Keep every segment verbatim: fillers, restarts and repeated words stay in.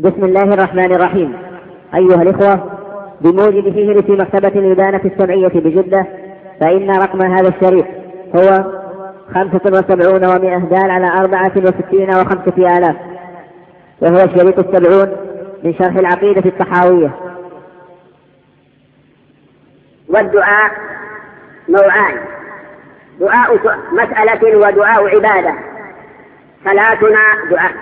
بسم الله الرحمن الرحيم. أيها الإخوة، بموجب فهرس مكتبة الإبانة السمعية بجدة، فإن رقم هذا الشريط هو خمسة وسبعون ومئة دال على أربعة وستين وخمسة آلاف، وهو الشريط السبعون من شرح العقيدة الطحاوية. والدعاء نوعان: دعاء مسألة ودعاء عبادة. صلاتنا دعاء،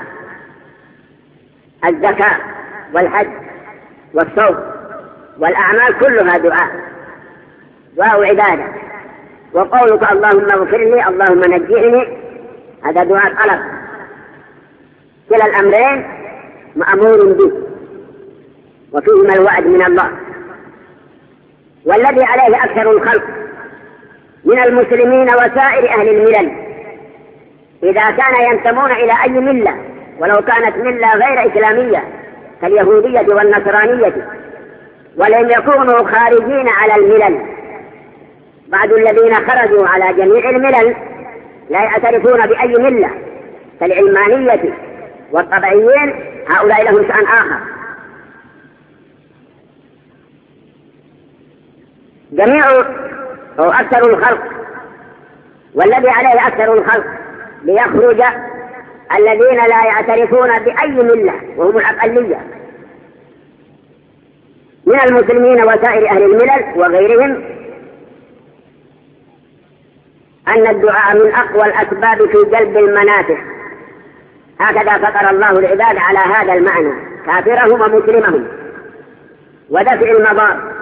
الزكاة والحج والصوم والأعمال كلها دعاء دعاء عبادة. وقولك اللهم اغفر لي، اللهم نجعني، هذا دعاء طلب. كلا الأمرين مأمور به وفيهما الوعد من الله. والذي عليه أكثر الخلق من المسلمين وسائر أهل الملل إذا كان ينتمون إلى أي ملة، ولو كانت ملة غير إسلامية كاليهودية والنصرانية، ولم يكونوا خارجين على الملل. بعض الذين خرجوا على جميع الملل لا يعترفون بأي ملة كالعلمانية والطبيعيين، هؤلاء لهم شأن آخر. جميع أو أكثر الخلق، والذي عليه أكثر الخلق ليخرج الذين لا يعترفون بأي ملة وهم الأقلية من المسلمين وسائر أهل الملل وغيرهم، أن الدعاء من أقوى الأسباب في جلب المنافع. هكذا فطر الله العباد على هذا المعنى، كافرهم ومسلمهم، ودفع المضار.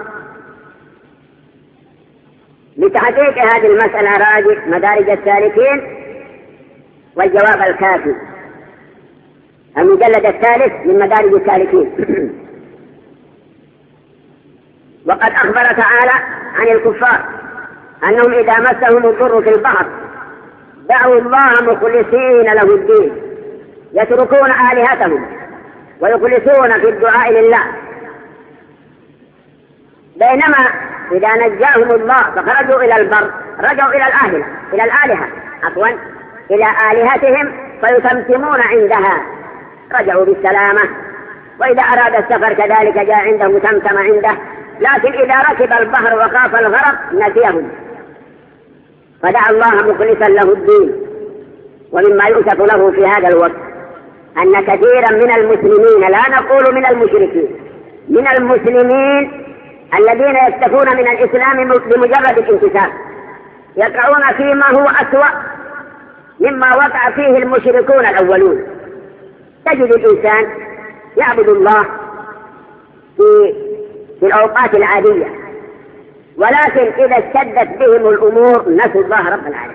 لتحقيق هذه المسألة راجع مدارج السالكين والجواب الكافي، المجلد الثالث من مدارج السالكين. وقد أخبر تعالى عن الكفار أنهم إذا مسهم الضر في البحر دعوا الله مخلصين له الدين، يتركون آلهتهم ويخلصون في الدعاء لله. بينما إذا نجاهم الله فخرجوا إلى البر رجعوا إلى الآلهة إلى الآلهة عفوا إلى آلهتهم فيتمتمون عندها، رجعوا بالسلامة. وإذا أراد السفر كذلك جاء عنده متمتم عنده، لكن إذا ركب البحر وخاف الغرق نسيهم، فدعا الله مخلصا له الدين. ومما يؤسف له في هذا الوقت أن كثيرا من المسلمين، لا نقول من المشركين، من المسلمين الذين يكتفون من الإسلام بمجرد الانتساب، يقعون فيما هو أسوأ مما وقع فيه المشركون الأولون. تجد الإنسان يعبد الله في, في الأوقات العادية، ولكن إذا اشتدت بهم الأمور نسوا الله رب العالمين.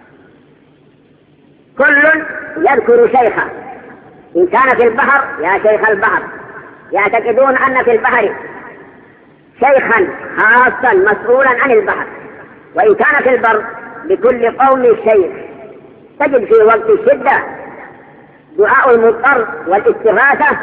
كل يذكر شيخا، إن كان في البحر يا شيخ البحر، يعتقدون أن في البحر شيخا خاصا مسؤولا عن البحر، وإن كان في البر لكل قوم شيخ. تجد في وقت الشدة دعاء المضطر والاستغاثة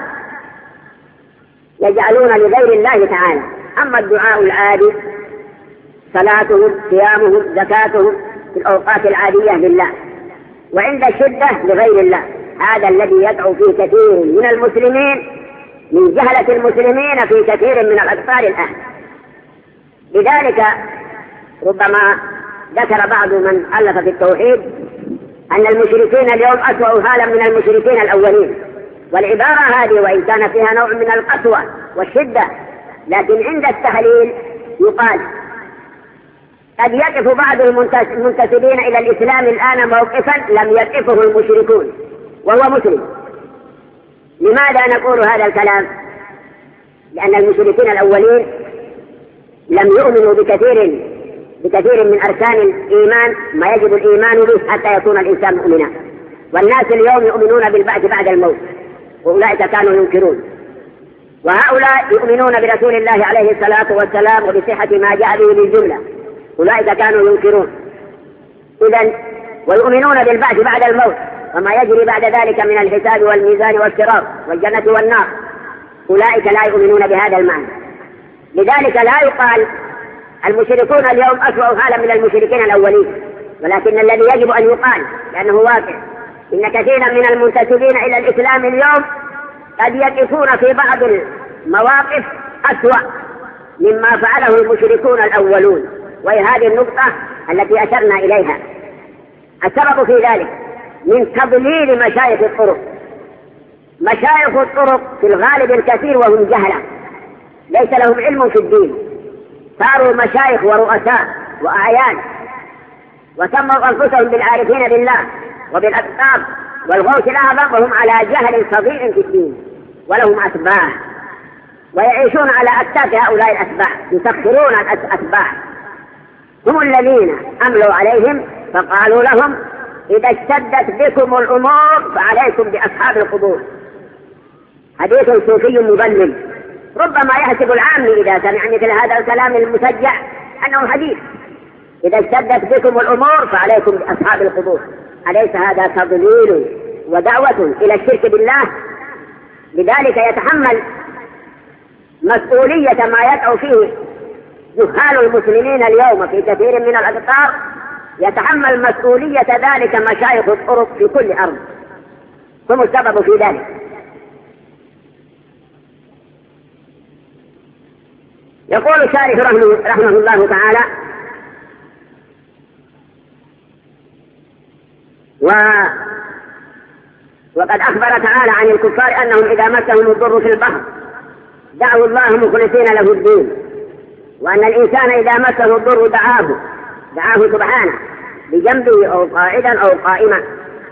يجعلون لغير الله تعالى. أما الدعاء العادي صلاتهم صيامهم زكاتهم في الأوقات العادية لله، وعند الشدة لغير الله. هذا الذي يدعو فيه كثير من المسلمين من جهلة المسلمين في كثير من الأقطار الآن. لذلك ربما ذكر بعض من ألف في التوحيد أن المشركين اليوم أسوأ حالا من المشركين الأولين، والعبارة هذه وإن كان فيها نوع من القسوة والشدة، لكن عند التحليل يقال قد يقف بعض المنتسبين إلى الإسلام الآن موقفا لم يقفه المشركون وهو مسلم. لماذا نقول هذا الكلام؟ لأن المشركين الأولين لم يؤمنوا بكثير بكثير من أركان الإيمان ما يجب الإيمان به حتى يكون الإنسان مؤمنا. والناس اليوم يؤمنون بالبعث بعد الموت، وأولئك كانوا ينكرون. وهؤلاء يؤمنون برسول الله عليه الصلاة والسلام وبصحة ما جاء به بالجملة، أولئك كانوا ينكرون. إذن ويؤمنون بالبعث بعد الموت وما يجري بعد ذلك من الحساب والميزان والصراط والجنة والنار، أولئك لا يؤمنون بهذا المعنى. لذلك لا يقال المشركون اليوم أسوأ حالا من المشركين الأولين، ولكن الذي يجب أن يقال لأنه واقع إن كثيرا من المنتسبين إلى الإسلام اليوم قد يقفون في بعض المواقف أسوأ مما فعله المشركون الأولون، وهي هذه النقطة التي أشرنا إليها. السبب في ذلك من تضليل مشايخ الطرق. مشايخ الطرق في الغالب الكثير وهم جهلة، ليس لهم علم في الدين، صاروا مشايخ ورؤساء وأعيان، وسموا أنفسهم بالعارفين بالله وبالأقطاب والغوث الأعظم، وهم على جهل فظيع في الدين، ولهم أتباع ويعيشون على أكتاف هؤلاء الأتباع، يسخرون الأتباع. هم الذين أملوا عليهم فقالوا لهم إذا اشتدت بكم الأمور فعليكم بأصحاب القبور. حديث صوفي مضلل، ربما يحسب العام إذا سمع مثل هذا الكلام المسجع أنه حديث. إذا اشتدت بكم الأمور فعليكم بأصحاب القبور. أليس هذا تضليل ودعوة إلى الشرك بالله؟ لذلك يتحمل مسؤولية ما يدعو فيه جهال المسلمين اليوم في كثير من الأقطار، يتحمل مسؤولية ذلك مشايخ الطرق في كل أرض، هم السبب في ذلك. يقول الشارح رحمه الله تعالى: و وقد أخبر تعالى عن الكفار أنهم إذا مسهم الضر في البحر دعوا الله مخلصين له الدين، وأن الإنسان إذا مسه الضر دعاه دعاه سبحانه بجنبه أو قاعدا أو قائما.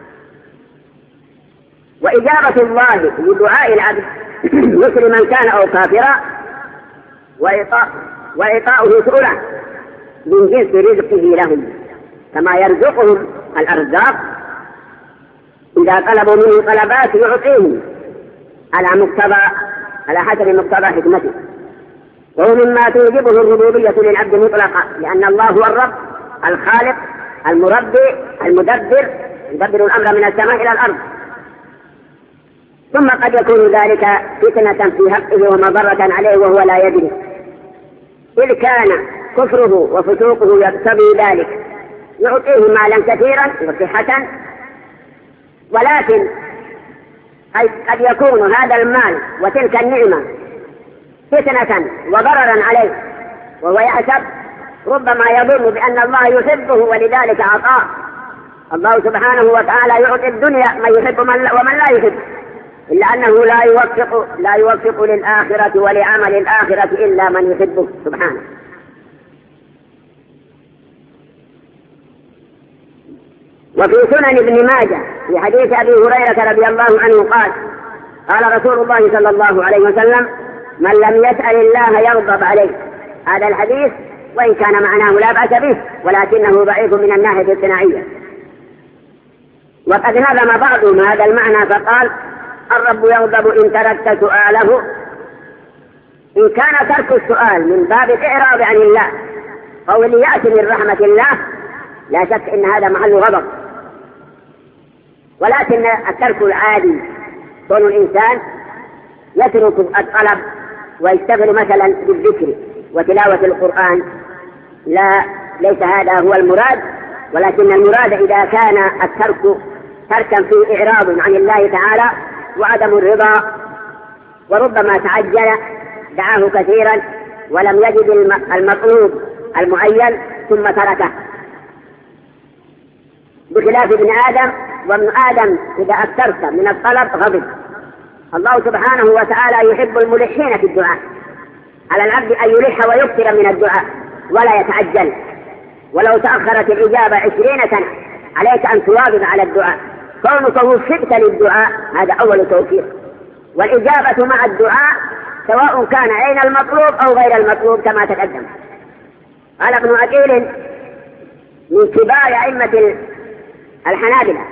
وإجابة الله لدعاء العبد مسلما كان أو كافرا وإعطاؤه سؤله من جنس رزقه لهم، كما يرزقهم الأرزاق إذا طلبوا منه طلبات يعطيهم على مقتضى على حسب مقتضى حكمته. وهو مما توجبه الربوبية للعبد مطلقا، لأن الله هو الرب الخالق المربي المدبر، يدبر الأمر من السماء إلى الأرض. ثم قد يكون ذلك فتنة في حقه ومضرة عليه وهو لا يدري، إذ كان كفره وفسوقه يقتضي ذلك، يعطيه مالا كثيرا وصحة، ولكن قد يكون هذا المال وتلك النعمة فتنة وضررا عليه، وهو يحسب ربما يظن بأن الله يحبه ولذلك أعطاه. الله سبحانه وتعالى يعطي الدنيا من يحب ومن لا يحب، إلا أنه لا يوفق لا يوفق للآخرة ولعمل الآخرة إلا من يحبه سبحانه. وفي سنن ابن ماجه في حديث أبي هريرة رضي الله عنه قال: قال رسول الله صلى الله عليه وسلم: من لم يسأل الله يغضب عليه. هذا الحديث وإن كان معناه لا بأس به، ولكنه ضعيف من الناحية الصناعية. وقد نظم بعضهم هذا المعنى فقال: الرب يغضب إن تركت سؤاله. إن كان ترك السؤال من باب الإعراض عن الله أو اليأس من رحمة الله لا شك إن هذا محل غضب، ولكن الترك العادي كون الإنسان يترك الطلب ويشتغل مثلا بالذكر وتلاوة القرآن، لا ليس هذا هو المراد، ولكن المراد إذا كان الترك تركا فيه إعراض عن الله تعالى وعدم الرضا، وربما تعجل دعاه كثيرا ولم يجد المطلوب المعين ثم تركه، بخلاف ابن آدم. وابن آدم إذا أكثرت من الطلب غضب. الله سبحانه وتعالى يحب الملحين في الدعاء، على العبد أن يلح ويكثر من الدعاء ولا يتعجل، ولو تأخرت الإجابة عشرين سنة عليك أن تواظب على الدعاء. كونك وفقت للدعاء هذا أول توفيق، والإجابة مع الدعاء سواء كان عين المطلوب أو غير المطلوب كما تقدم. قال ابن عقيل من كبار أئمة الحنابلة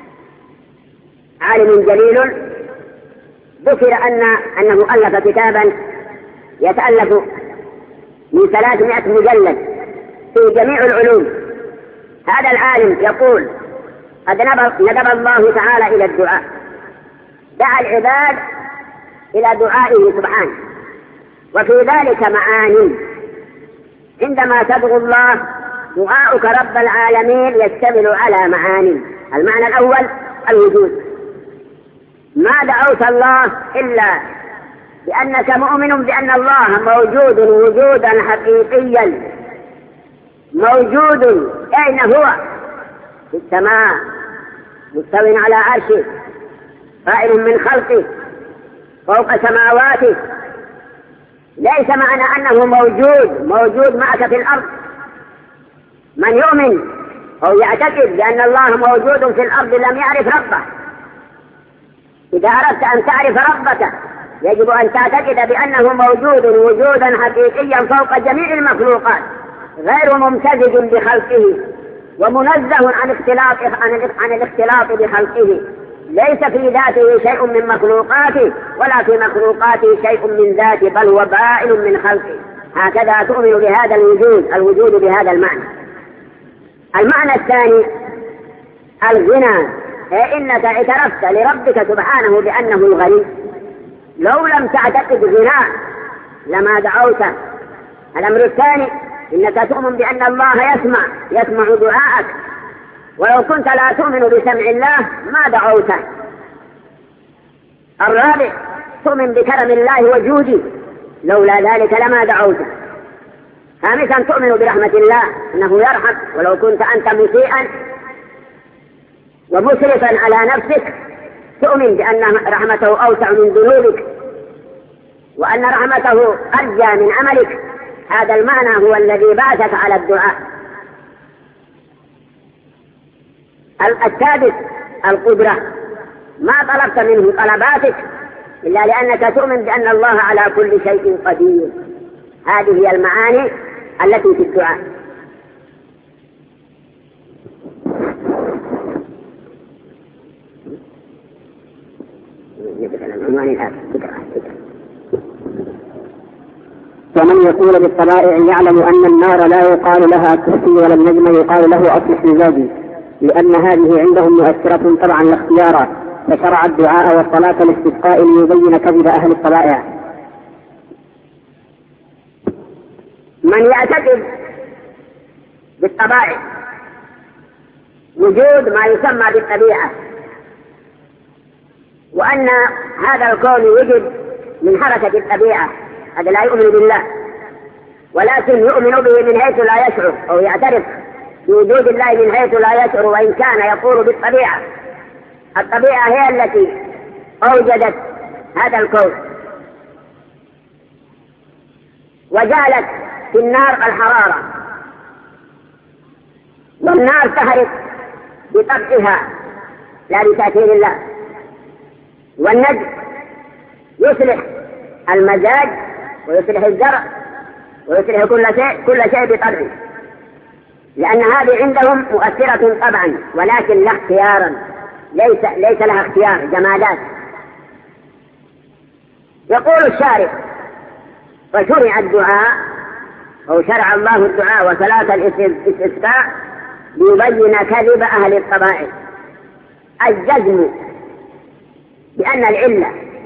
عالم جليل، ذكر أن أنه ألف كتابا يتألف من ثلاثمائة مجلد في جميع العلوم. هذا العالم يقول: قد ندب الله تعالى إلى الدعاء، دعا العباد إلى دعائه سبحانه، وفي ذلك معاني. عندما تدعو الله دعاؤك رب العالمين يشتمل على معاني. المعنى الأول الوجود، ما دعوت الله إلا لأنك مؤمن بأن الله موجود وجودا حقيقيا، موجود. أين هو؟ في السماء، مستو على عرشه، قائم من خلقه فوق سماواته. ليس معنى أنه موجود موجود معك في الأرض. من يؤمن أو يعتقد بأن الله موجود في الأرض لم يعرف ربه. إذا أردت أن تعرف ربك يجب أن تعتقد بأنه موجود وجودا حقيقيا فوق جميع المخلوقات، غير ممتزج بخلقه ومنزه عن اختلاط عن الاختلاط بخلقه. ليس في ذاته شيء من مخلوقاته ولا في مخلوقاته شيء من ذاته، بل هو بائن من خلقه. هكذا تؤمن بهذا الوجود، الوجود بهذا المعنى. المعنى الثاني الغنى، أي إنك اعترفت لربك سبحانه بأنه الغني. لو لم تعتقد غناء لما دعوته. الأمر الثاني إنك تؤمن بأن الله يسمع يسمع دعاءك، ولو كنت لا تؤمن بسمع الله ما دعوته. الرابع تؤمن بكرم الله وجوده، لولا ذلك لما دعوته. خامسا تؤمن برحمة الله، أنه يرحم ولو كنت أنت مسيئا ومسرفا على نفسك. تؤمن بأن رحمته أوسع من ذنوبك وأن رحمته أرجى من عملك. هذا المعنى هو الذي بعثك على الدعاء. السادس القدرة، ما طلبت منه طلباتك إلا لأنك تؤمن بأن الله على كل شيء قدير. هذه هي المعاني التي في الدعاء. ومن يقول بالطبائع يعلم أن النار لا يقال لها كرسي ولا النجم يقال له أصلح مزاجي، لأن هذه عندهم مؤثرة طبعا لا اختيارا، فشرع الدعاء والصلاة الاستسقاء ليبين كذب أهل الطبائع. من يعتقد بالطبائع وجود ما يسمى بالطبيعة، وأن هذا الكون يوجد من حركة الطبيعة، هذا لا يؤمن بالله، ولكن يؤمن به من حيث لا يشعر، أو يعترف بوجود الله من حيث لا يشعر، وإن كان يقول بالطبيعة. الطبيعة هي التي أوجدت هذا الكون وجعلت في النار الحرارة، والنار تحرق بطبعها لا بتأثير الله، والنجم يصلح المزاج ويصلح الزرع ويصلح كل شيء كل شيء بطبعه، لأن هذه عندهم مؤثرة طبعا ولكن لا اختيارا، ليس ليس لها اختيار، جمادات. يقول الشارع: وشرع الدعاء أو شرع الله الدعاء وصلاة الاستسقاء ليبين كذب أهل الطبائع. الجزم بأن العلة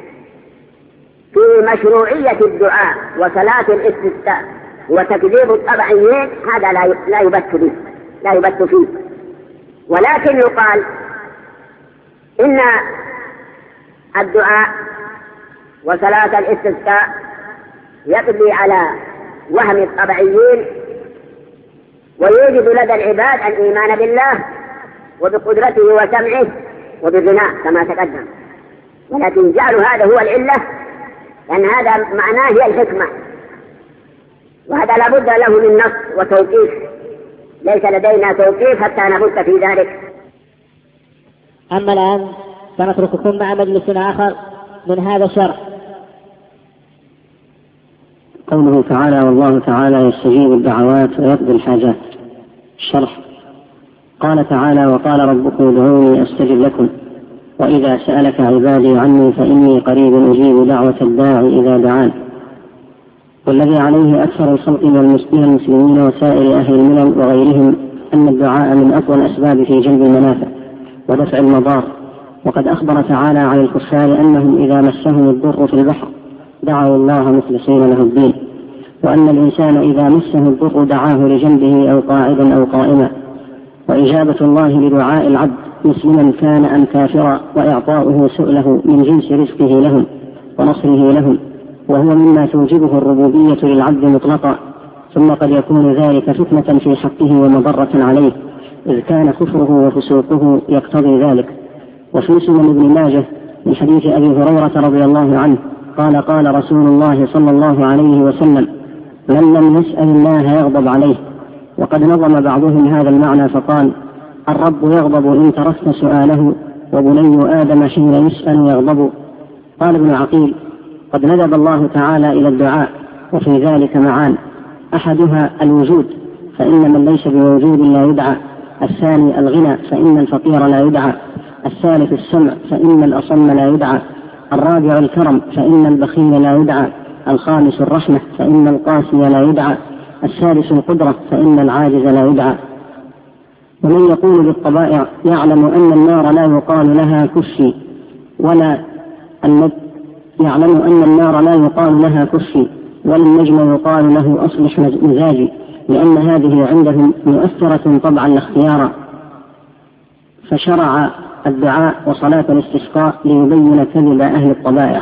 في مشروعية الدعاء وصلاة الاستسقاء وتكذيب الطبعيين هذا لا يبت به لا يبت فيه، ولكن يقال إن الدعاء وصلاة الاستسقاء يقضي على وهم الطبعيين ويوجد لدى العباد الإيمان بالله وبقدرته وسمعه وبغناه كما تقدم، ولكن جعلوا هذا هو العلة لأن هذا معناه هي الحكمة، وهذا لابد له من نص وتوقيف، ليس لدينا توقيف حتى نبت في ذلك. أما الآن سنترككم مع مجلس آخر من هذا الشرح. قوله تعالى: والله تعالى يستجيب الدعوات ويقضي الحاجات. الشرح: قال تعالى: وقال ربكم ادعوني أستجب لكم، وإذا سألك عبادي عني فإني قريب أجيب دعوة الداعي إذا دعان. والذي عليه أكثر الخلق من المسلمين وسائر أهل الملل وغيرهم أن الدعاء من أقوى الأسباب في جلب المنافع ودفع المضار، وقد أخبر تعالى عن الكفار أنهم إذا مسهم الضر في البحر دعوا الله مخلصين له الدين، وأن الإنسان إذا مسه الضر دعاه لجنبه أو قاعدا أو قائما. وإجابة الله لدعاء العبد مسلما كان أم كافرا، وإعطاؤه سؤله من جنس رزقه لهم ونصره لهم، وهو مما توجبه الربوبية للعبد مطلقا. ثم قد يكون ذلك فتنة في حقه ومضرة عليه، إذ كان كفره وفسوقه يقتضي ذلك. وفي سنن ابن ماجه من حديث أبي هريرة رضي الله عنه قال قال رسول الله صلى الله عليه وسلم: من لم يسأل الله يغضب عليه. وقد نظم بعضهم هذا المعنى فقال: الرب يغضب إن تركت سؤاله، وبني آدم حين يسأل يغضب. قال ابن عقيل: قد ندب الله تعالى إلى الدعاء، وفي ذلك معان: أحدها الوجود، فإن من ليس بوجود لا يدعى. الثاني الغنى، فإن الفقير لا يدعى. الثالث السمع، فإن الأصم لا يدعى. الرابع الكرم، فإن البخيل لا يدعى. الخامس الرحمة، فإن القاسي لا يدعى. السادس القدرة، فإن العاجز لا يدعى. ومن يقول بالطبائع يعلم أن النار لا يقال لها كفي، ولا يعلم أن النار لا يقال لها كفي، ولا النجم يقال له أصلح مزاجي، لأن هذه عندهم مؤثرة طبعا لا اختيارا. فشرع الدعاء وصلاة الاستسقاء ليبين كذب أهل الطبائع.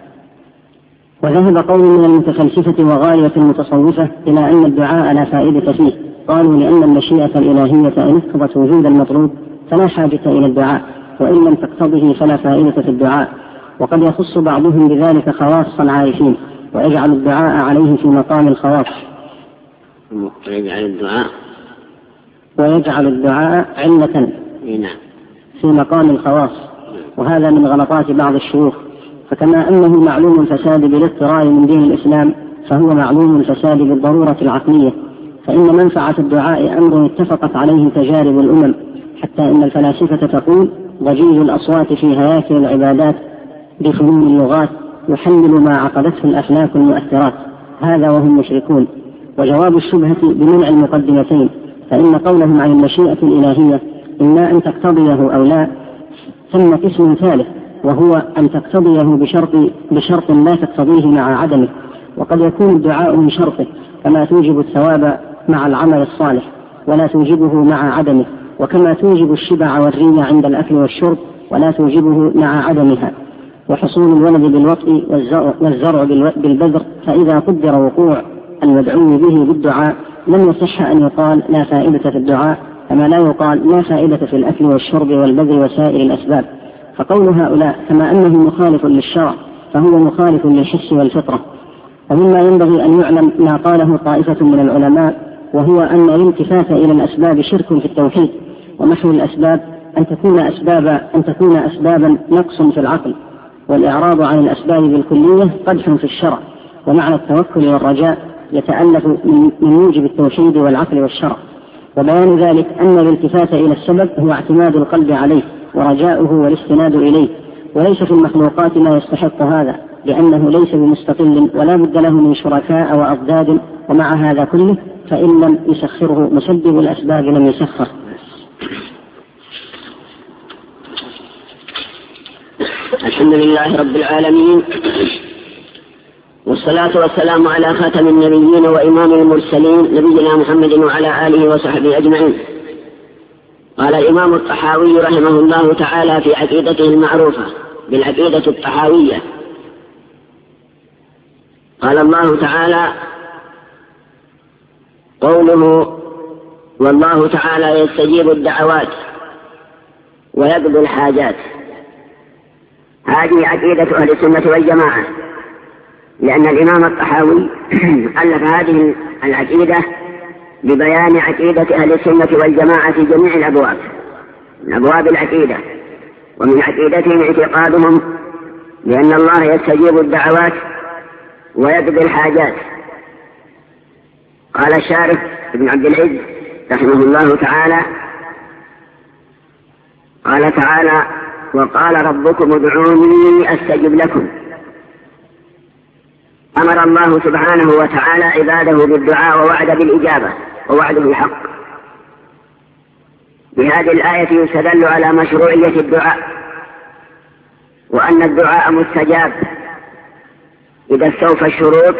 وذهب قوم من المتفلسفة وغاية المتصوفة إلى أن الدعاء لا فائدة فيه. قالوا لأن المشيئة الإلهية إن اقتضت وجود المطلوب فلا حاجة إلى الدعاء، وإن لم تقتضه فلا فائدة في الدعاء. وقد يخص بعضهم بذلك خواص العارفين، ويجعل الدعاء عليه في مقام الخواص، ويجعل الدعاء ويجعل الدعاء علة في مقام الخواص. وهذا من غلطات بعض الشيوخ. فكما أنه معلوم الفساد بالاضطرار من دين الإسلام، فهو معلوم الفساد بالضرورة العقلية. فإن منفعة الدعاء أمر اتفقت عليه تجارب الأمم، حتى إن الفلاسفة تقول: ضجيج الأصوات في هياكل العبادات بفنون اللغات يحلل ما عقدته الأفلاك المؤثرات. هذا وهم مشركون. وجواب الشبهة بمنع المقدمتين، فإن قولهم عن المشيئة الإلهية إما أن تقتضيه أو لا، ثم قسم ثالث وهو أن تقتضيه بشرط, بشرط لا تقتضيه مع عدمه. وقد يكون الدعاء من شرطه، كما توجب الثواب مع العمل الصالح ولا توجبه مع عدمه، وكما توجب الشبع والرية عند الأكل والشرب ولا توجبه مع عدمها. وحصول الولد بالوطء والزرع بالبذر، فإذا قدر وقوع المدعو به بالدعاء لم يصح أن يقال لا فائدة في الدعاء، كما لا يقال لا فائدة في الأكل والشرب والبذر وسائر الأسباب. فقول هؤلاء كما أنه مخالف للشرع فهو مخالف للحس والفطرة. ومما ينبغي أن يعلم ما قاله طائفة من العلماء، وهو أن الالتفات إلى الأسباب شرك في التوحيد، ومحو الأسباب أن تكون أسبابا أن تكون أسبابا نقص في العقل، والإعراض عن الأسباب بالكلية قدح في الشرع. ومعنى التوكل والرجاء يتألف من موجب التوحيد والعقل والشرع. وبيان ذلك أن الالتفات إلى السبب هو اعتماد القلب عليه ورجاؤه والاستناد إليه، وليس في المخلوقات ما يستحق هذا، لأنه ليس بمستقل ولا بد له من شركاء وأضداد. ومع هذا كله فإن لم يسخره مسبب الأسباب لم يسخر. الحمد لله رب العالمين، والصلاة والسلام على خاتم النبيين وإمام المرسلين نبينا محمد وعلى آله وصحبه أجمعين. قال الإمام الطحاوي رحمه الله تعالى في عقيدته المعروفة بالعقيدة الطحاوية: قال الله تعالى: قوله والله تعالى يستجيب الدعوات ويقضي الحاجات. هذه عقيدة أهل السنة والجماعة، لأن الإمام الطحاوي ألف هذه العقيدة ببيان عقيدة أهل السنة والجماعة في جميع الأبواب من أبواب العقيدة. ومن عقيدتهم اعتقادهم بأن الله يستجيب الدعوات ويقضي الحاجات. قال الشارح ابن عبد العز رحمه الله تعالى: قال تعالى: وقال ربكم ادعوني أستجب لكم. أمر الله سبحانه وتعالى عباده بالدعاء ووعد بالإجابة، ووعده الحق. بهذه الآية يستدل على مشروعية الدعاء، وأن الدعاء مستجاب إذا استوفى الشروط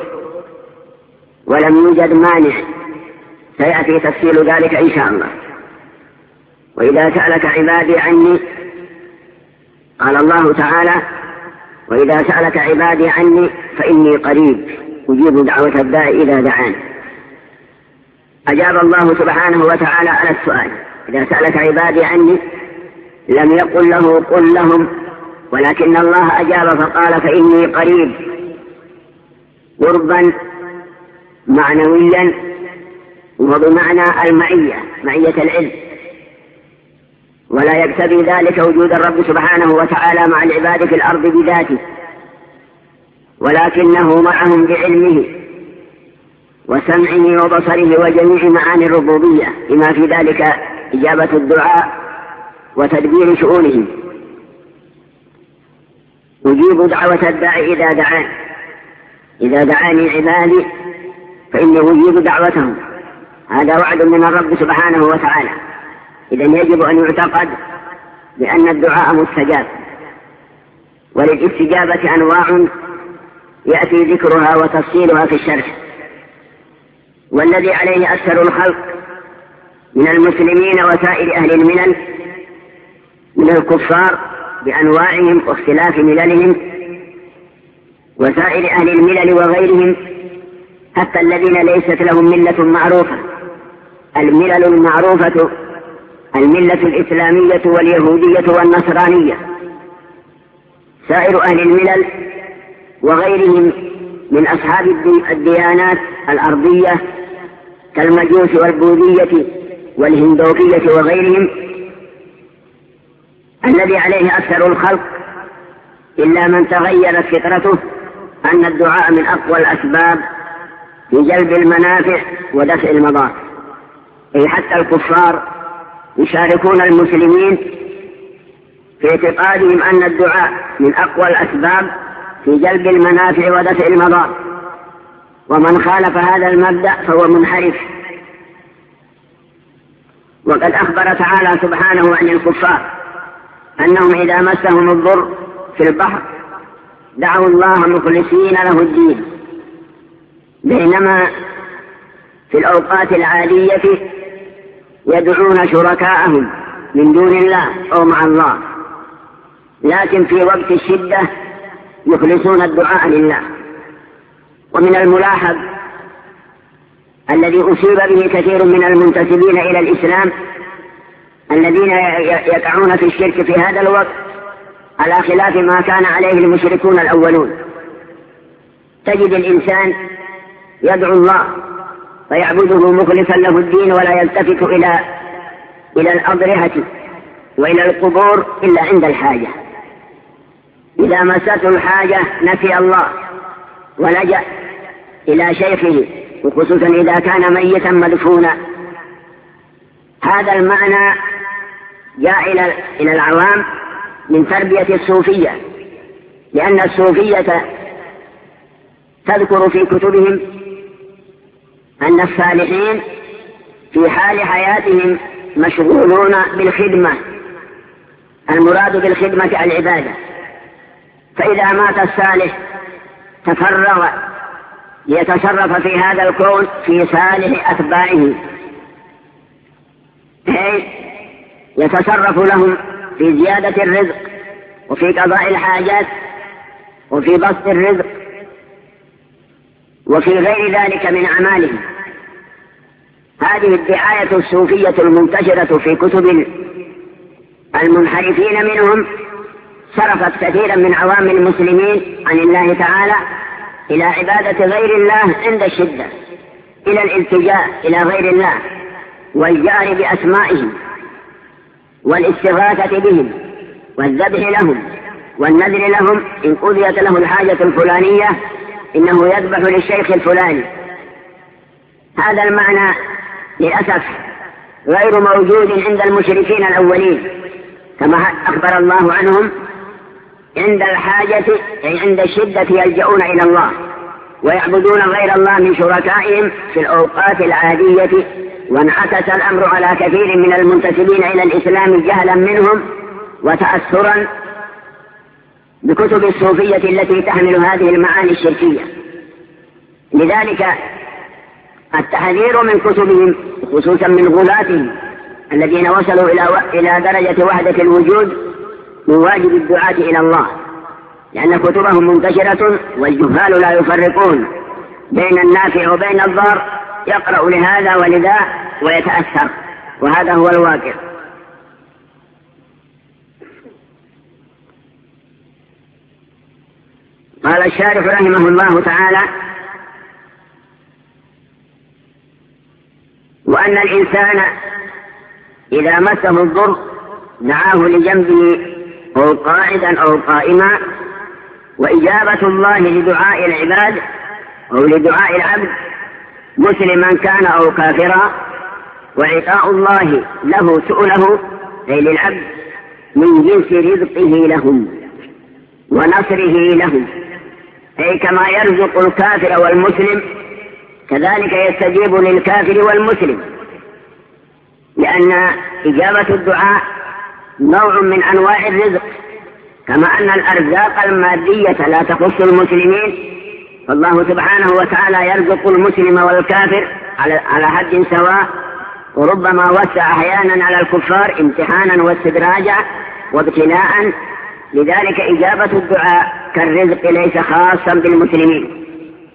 ولم يوجد مانع، سيأتي تفصيل ذلك إن شاء الله. وإذا سألك عبادي عني، قال الله تعالى: وإذا سألك عبادي عني فإني قريب أجيب دعوة الداعي إذا دعان. أجاب الله سبحانه وتعالى على السؤال: إذا سألك عبادي عني، لم يقل له قل لهم، ولكن الله أجاب فقال: فإني قريب، قربا معنويا وبمعنى المعية، معية العلم. ولا يكتفي ذلك وجود الرب سبحانه وتعالى مع العباد في الأرض بذاته، ولكنه معهم بعلمه وسمعه وبصره وجميع معاني الربوبية، بما في ذلك إجابة الدعاء وتدبير شؤونهم. أجيب دعوة الداعي إذا دعان، إذا دعاني عبادي فإني أجيب دعوتهم. هذا وعد من الرب سبحانه وتعالى. إذن يجب أن يعتقد بأن الدعاء مستجاب، وللاستجابة أنواع يأتي ذكرها وتفصيلها في الشرح. والذي عليه أكثر الخلق من المسلمين وسائر أهل الملل من الكفار بأنواعهم واختلاف مللهم، وسائر أهل الملل وغيرهم، حتى الذين ليست لهم ملة معروفة. الملل المعروفة الملة الإسلامية واليهودية والنصرانية. سائر أهل الملل وغيرهم من أصحاب الديانات الأرضية كالمجوس والبوذية والهندوكية وغيرهم، الذي عليه أكثر الخلق إلا من تغيرت فطرته أن الدعاء من أقوى الأسباب في جلب المنافع ودفع المضار. أي حتى الكفار يشاركون المسلمين في اعتقادهم أن الدعاء من أقوى الأسباب في جلب المنافع ودفع المضار، ومن خالف هذا المبدأ فهو منحرف. وقد أخبر تعالى سبحانه عن الكفار أنهم إذا مسهم الضر في البحر دعوا الله مخلصين له الدين، بينما في الأوقات العادية يدعون شركاءهم من دون الله أو مع الله، لكن في وقت الشدة يخلصون الدعاء لله. ومن الملاحظ الذي أصيب به كثير من المنتسبين إلى الإسلام الذين يقعون في الشرك في هذا الوقت على خلاف ما كان عليه المشركون الأولون. تجد الإنسان يدعو الله فيعبده مخلصا له الدين، ولا يلتفت إلى إلى الأضرحة وإلى القبور إلا عند الحاجة. إذا مسته الحاجة نسي الله ولجأ إلى شيخه، وخصوصا إذا كان ميتا مدفونا. هذا المعنى جاء إلى إلى العوام من تربية الصوفية، لأن الصوفية تذكر في كتبهم أن الصالحين في حال حياتهم مشغولون بالخدمة، المراد بالخدمة العبادة، فإذا مات الصالح تفرغ ليتصرف في هذا الكون في صالح أتباعه، أي يتصرف لهم في زيادة الرزق وفي قضاء الحاجات وفي بسط الرزق وفي غير ذلك من أعمالهم. هذه الدعاية الصوفية المنتشرة في كتب المنحرفين منهم صرفت كثيرا من عوام المسلمين عن الله تعالى إلى عبادة غير الله عند الشدة، إلى الالتجاء إلى غير الله والجار بأسمائهم والاستغاثة بهم والذبح لهم والنذر لهم. إن قضيت له الحاجة الفلانية إنه يذبح للشيخ الفلاني. هذا المعنى للأسف غير موجود عند المشركين الأولين، كما أخبر الله عنهم عند الحاجة أي عند الشدة يلجؤون إلى الله ويعبدون غير الله من شركائهم في الأوقات العادية. وانعكس الأمر على كثير من المنتسبين إلى الإسلام جهلا منهم وتأثرا بكتب الصوفية التي تحمل هذه المعاني الشركية. لذلك التحذير من كتبهم خصوصا من غلاتهم الذين وصلوا إلى إلى درجة وحدة الوجود من واجب الدعاة إلى الله، لأن كتبهم منتشرة والجهال لا يفرقون بين النافع وبين الضار، يقرأ لهذا ولذا ويتأثر، وهذا هو الواقع. قال الشارح رحمه الله تعالى: وأن الإنسان إذا مسه الضر دعاه لجنبه أو قاعدا أو قائما، وإجابة الله لدعاء العباد أو لدعاء العبد مسلما كان أو كافرا، وعطاء الله له سؤله أي للعبد من جنس رزقه لهم ونصره لهم، أي كما يرزق الكافر والمسلم كذلك يستجيب للكافر والمسلم، لأن إجابة الدعاء نوع من أنواع الرزق، كما أن الأرزاق المادية لا تخص المسلمين، فالله سبحانه وتعالى يرزق المسلم والكافر على حد سواء، وربما وسع أحيانا على الكفار امتحانا واستدراجا وابتلاء، لذلك إجابة الدعاء كالرزق ليس خاصا بالمسلمين.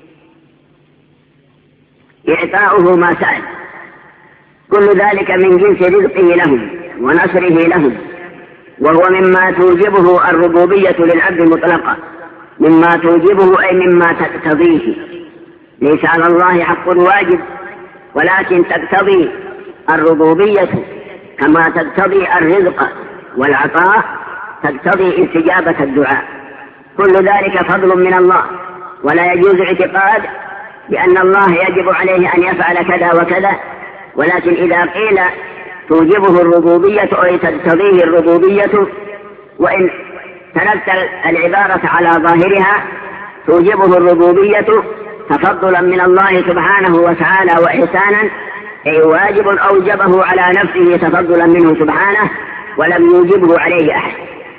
إعطاؤه ما سأل كل ذلك من جنس رزقه لهم ونصره لهم، وهو مما توجبه الربوبية للعبد مطلقة، مما توجبه أي مما تقتضيه، ليس على الله حق واجب، ولكن تقتضي الربوبية كما تقتضي الرزق والعطاء تقتضي استجابة الدعاء. كل ذلك فضل من الله، ولا يجوز اعتقاد بأن الله يجب عليه أن يفعل كذا وكذا، ولكن إذا قيل توجبه الربوبية أو تقتضيه الربوبية، وإن تركت العبارة على ظاهرها توجبه الربوبية تفضلا من الله سبحانه وتعالى وإحسانا، أي واجب أوجبه على نفسه تفضلا منه سبحانه ولم يوجبه عليه أحد.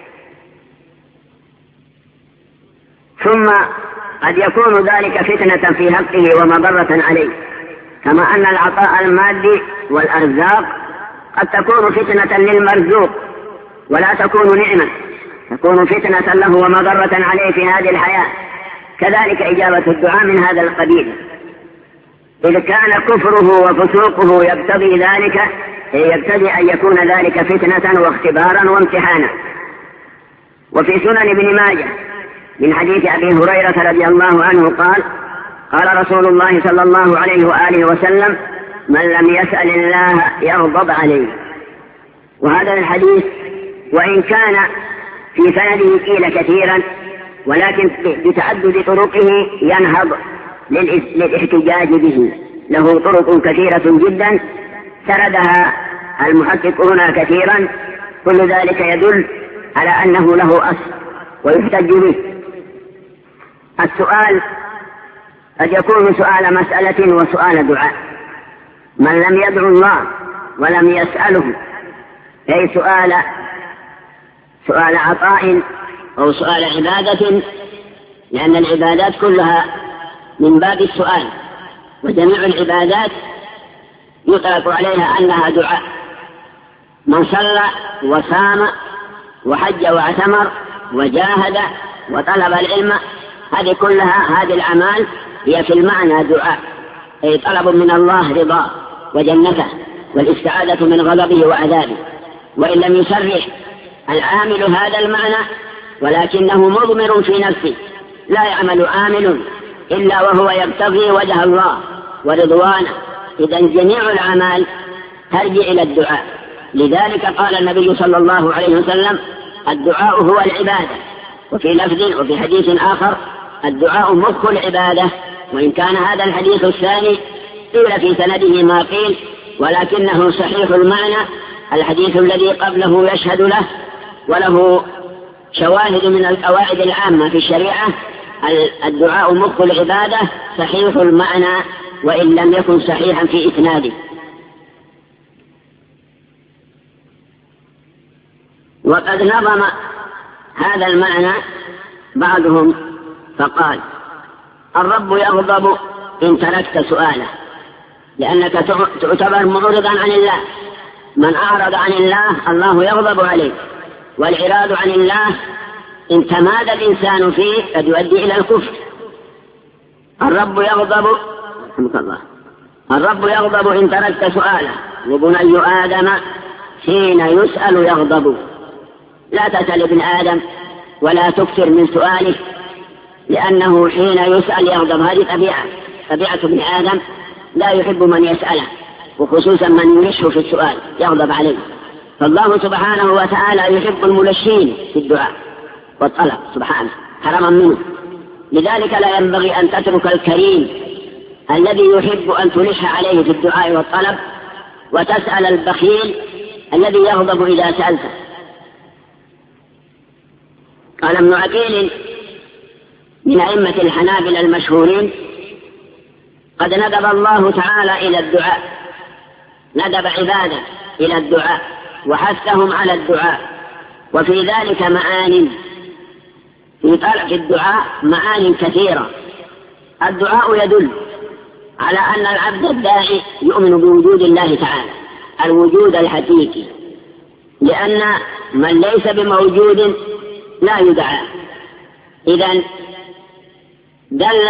ثم قد يكون ذلك فتنة في حقه ومضرة عليه، كما أن العطاء المادي والأرزاق قد تكون فتنة للمرزوق ولا تكون نعمة، تكون فتنة له ومضرة عليه في هذه الحياة، كذلك إجابة الدعاء من هذا القبيل، إذا كان كفره وفسوقه يقتضي ذلك، يقتضي أن يكون ذلك فتنة واختبارا وامتحانا. وفي سنن ابن ماجه من حديث أبي هريرة رضي الله عنه قال: قال رسول الله صلى الله عليه وآله وسلم: من لم يسأل الله يغضب عليه. وهذا الحديث وإن كان في سنده قيل كثيرا، ولكن بتعدد طرقه ينهض للاحتجاج به، له طرق كثيرة جدا سردها المحققون كثيرا، كل ذلك يدل على أنه له أصل ويحتج به. السؤال قد يكون سؤال مسألة وسؤال دعاء. من لم يدعو الله ولم يسأله، أي سؤال سؤال عطاء أو سؤال عبادة، لأن العبادات كلها من باب السؤال، وجميع العبادات يطلق عليها أنها دعاء. من صلى وصام وحج واعتمر وجاهد وطلب العلم، هذه كلها هذه الأعمال هي في المعنى دعاء، أي طلب من الله رضاه وجنته والاستعاذة من غضبه وعذابه. وإن لم يصرح العامل هذا المعنى ولكنه مضمر في نفسه، لا يعمل عامل إلا وهو يبتغي وجه الله ورضوانه، إذن جميع الأعمال ترجع إلى الدعاء. لذلك قال النبي صلى الله عليه وسلم: الدعاء هو العبادة. وفي لفظ وفي حديث آخر: الدعاء مخ العبادة. وإن كان هذا الحديث الثاني قيل في سنده ما قيل، ولكنه صحيح المعنى. الحديث الذي قبله يشهد له، وله شواهد من القواعد العامة في الشريعة. الدعاء مخ العبادة صحيح المعنى وإن لم يكن صحيحا في إسناده. وقد نظم هذا المعنى بعضهم فقال: الرب يغضب إن تركت سؤاله، لأنك تعتبر معرضا عن الله، من أعرض عن الله الله يغضب عليه، والإعراض عن الله إن تمادى الإنسان فيه قد يؤدي إلى الكفر. الرب يغضب رحمك الله الرب يغضب إن تركت سؤاله، وبني آدم حين يسأل يغضب. لا تسأل ابن آدم ولا تكثر من سؤاله، لأنه حين يسأل يغضب. هذه طبيعة طبيعة ابن آدم، لا يحب من يسأله، وخصوصا من يلشه في السؤال يغضب عليه. فالله سبحانه وتعالى يحب الملشين في الدعاء والطلب سبحانه حرما منه. لذلك لا ينبغي أن تترك الكريم الذي يحب أن تلح عليه في الدعاء والطلب، وتسأل البخيل الذي يغضب إذا سألته. قال ابن عقيل من أئمة الحنابلة المشهورين: قد ندب الله تعالى إلى الدعاء، ندب عباده إلى الدعاء وحثهم على الدعاء، وفي ذلك معان، في طلب الدعاء معان كثيرة. الدعاء يدل على أن العبد الداعي يؤمن بوجود الله تعالى، الوجود الحقيقي، لأن من ليس بموجود لا يدعى. إذن دل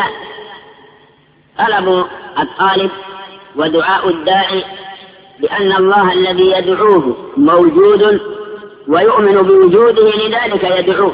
طلب الطالب ودعاء الداعي بأن الله الذي يدعوه موجود ويؤمن بوجوده، لذلك يدعوه.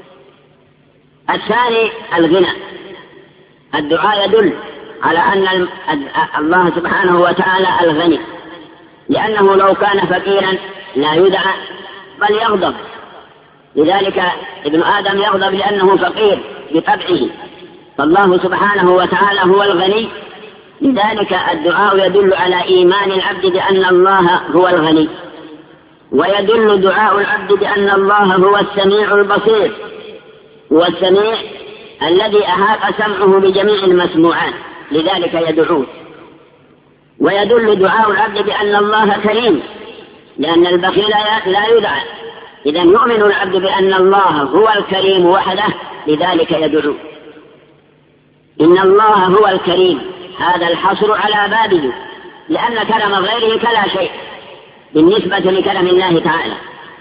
الثاني الغنى. الدعاء يدل على أن الله سبحانه وتعالى الغني، لأنه لو كان فقيرا لا يدعى بل يغضب. لذلك ابن آدم يغضب لأنه فقير بطبعه، فالله سبحانه وتعالى هو الغني. لذلك الدعاء يدل على إيمان العبد بأن الله هو الغني، ويدل دعاء العبد بأن الله هو السميع البصير، هو السميع الذي أحاط سمعه بجميع المسموعات، لذلك يدعوه. ويدل دعاء العبد بأن الله كريم، لأن البخيل لا يدعى. إذن يؤمن العبد بأن الله هو الكريم وحده، لذلك يدعو. إن الله هو الكريم، هذا الحصر على بابه، لأن كلام غيره كلا شيء بالنسبة لكلام الله تعالى.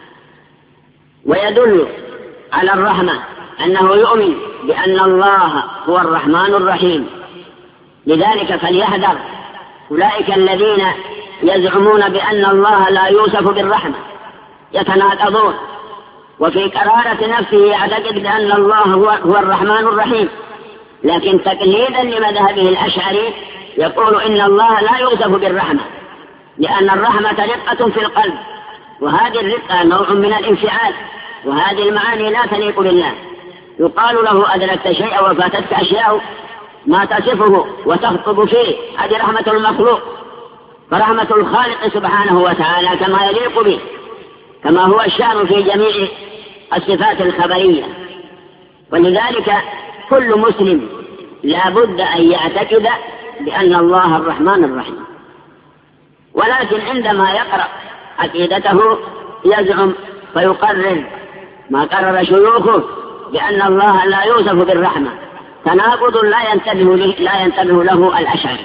ويدل على الرحمة، أنه يؤمن بأن الله هو الرحمن الرحيم، لذلك فليحذر أولئك الذين يزعمون بأن الله لا يوصف بالرحمة، يتناقضون، وفي قرارة نفسه يعتقد بأن الله هو, هو الرحمن الرحيم، لكن تقليدا لمذهبه الأشعري يقول إن الله لا يوصف بالرحمة، لأن الرحمة رقة في القلب، وهذه الرقة نوع من الانفعال، وهذه المعاني لا تليق بالله. يقال له أدركت شيئا وفاتتك أشياء ما تصفه وتخطب فيه، هذه رحمة المخلوق. فرحمة الخالق سبحانه وتعالى كما يليق به، كما هو الشأن في جميع الصفات الخبرية. ولذلك كل مسلم لا بد أن يعتقد بأن الله الرحمن الرحيم، ولكن عندما يقرأ عقيدته يزعم فيقرر ما قرر شيوخه بأن الله لا يوصف بالرحمة، تناقض لا ينتبه له, لا ينتبه له الأشعري.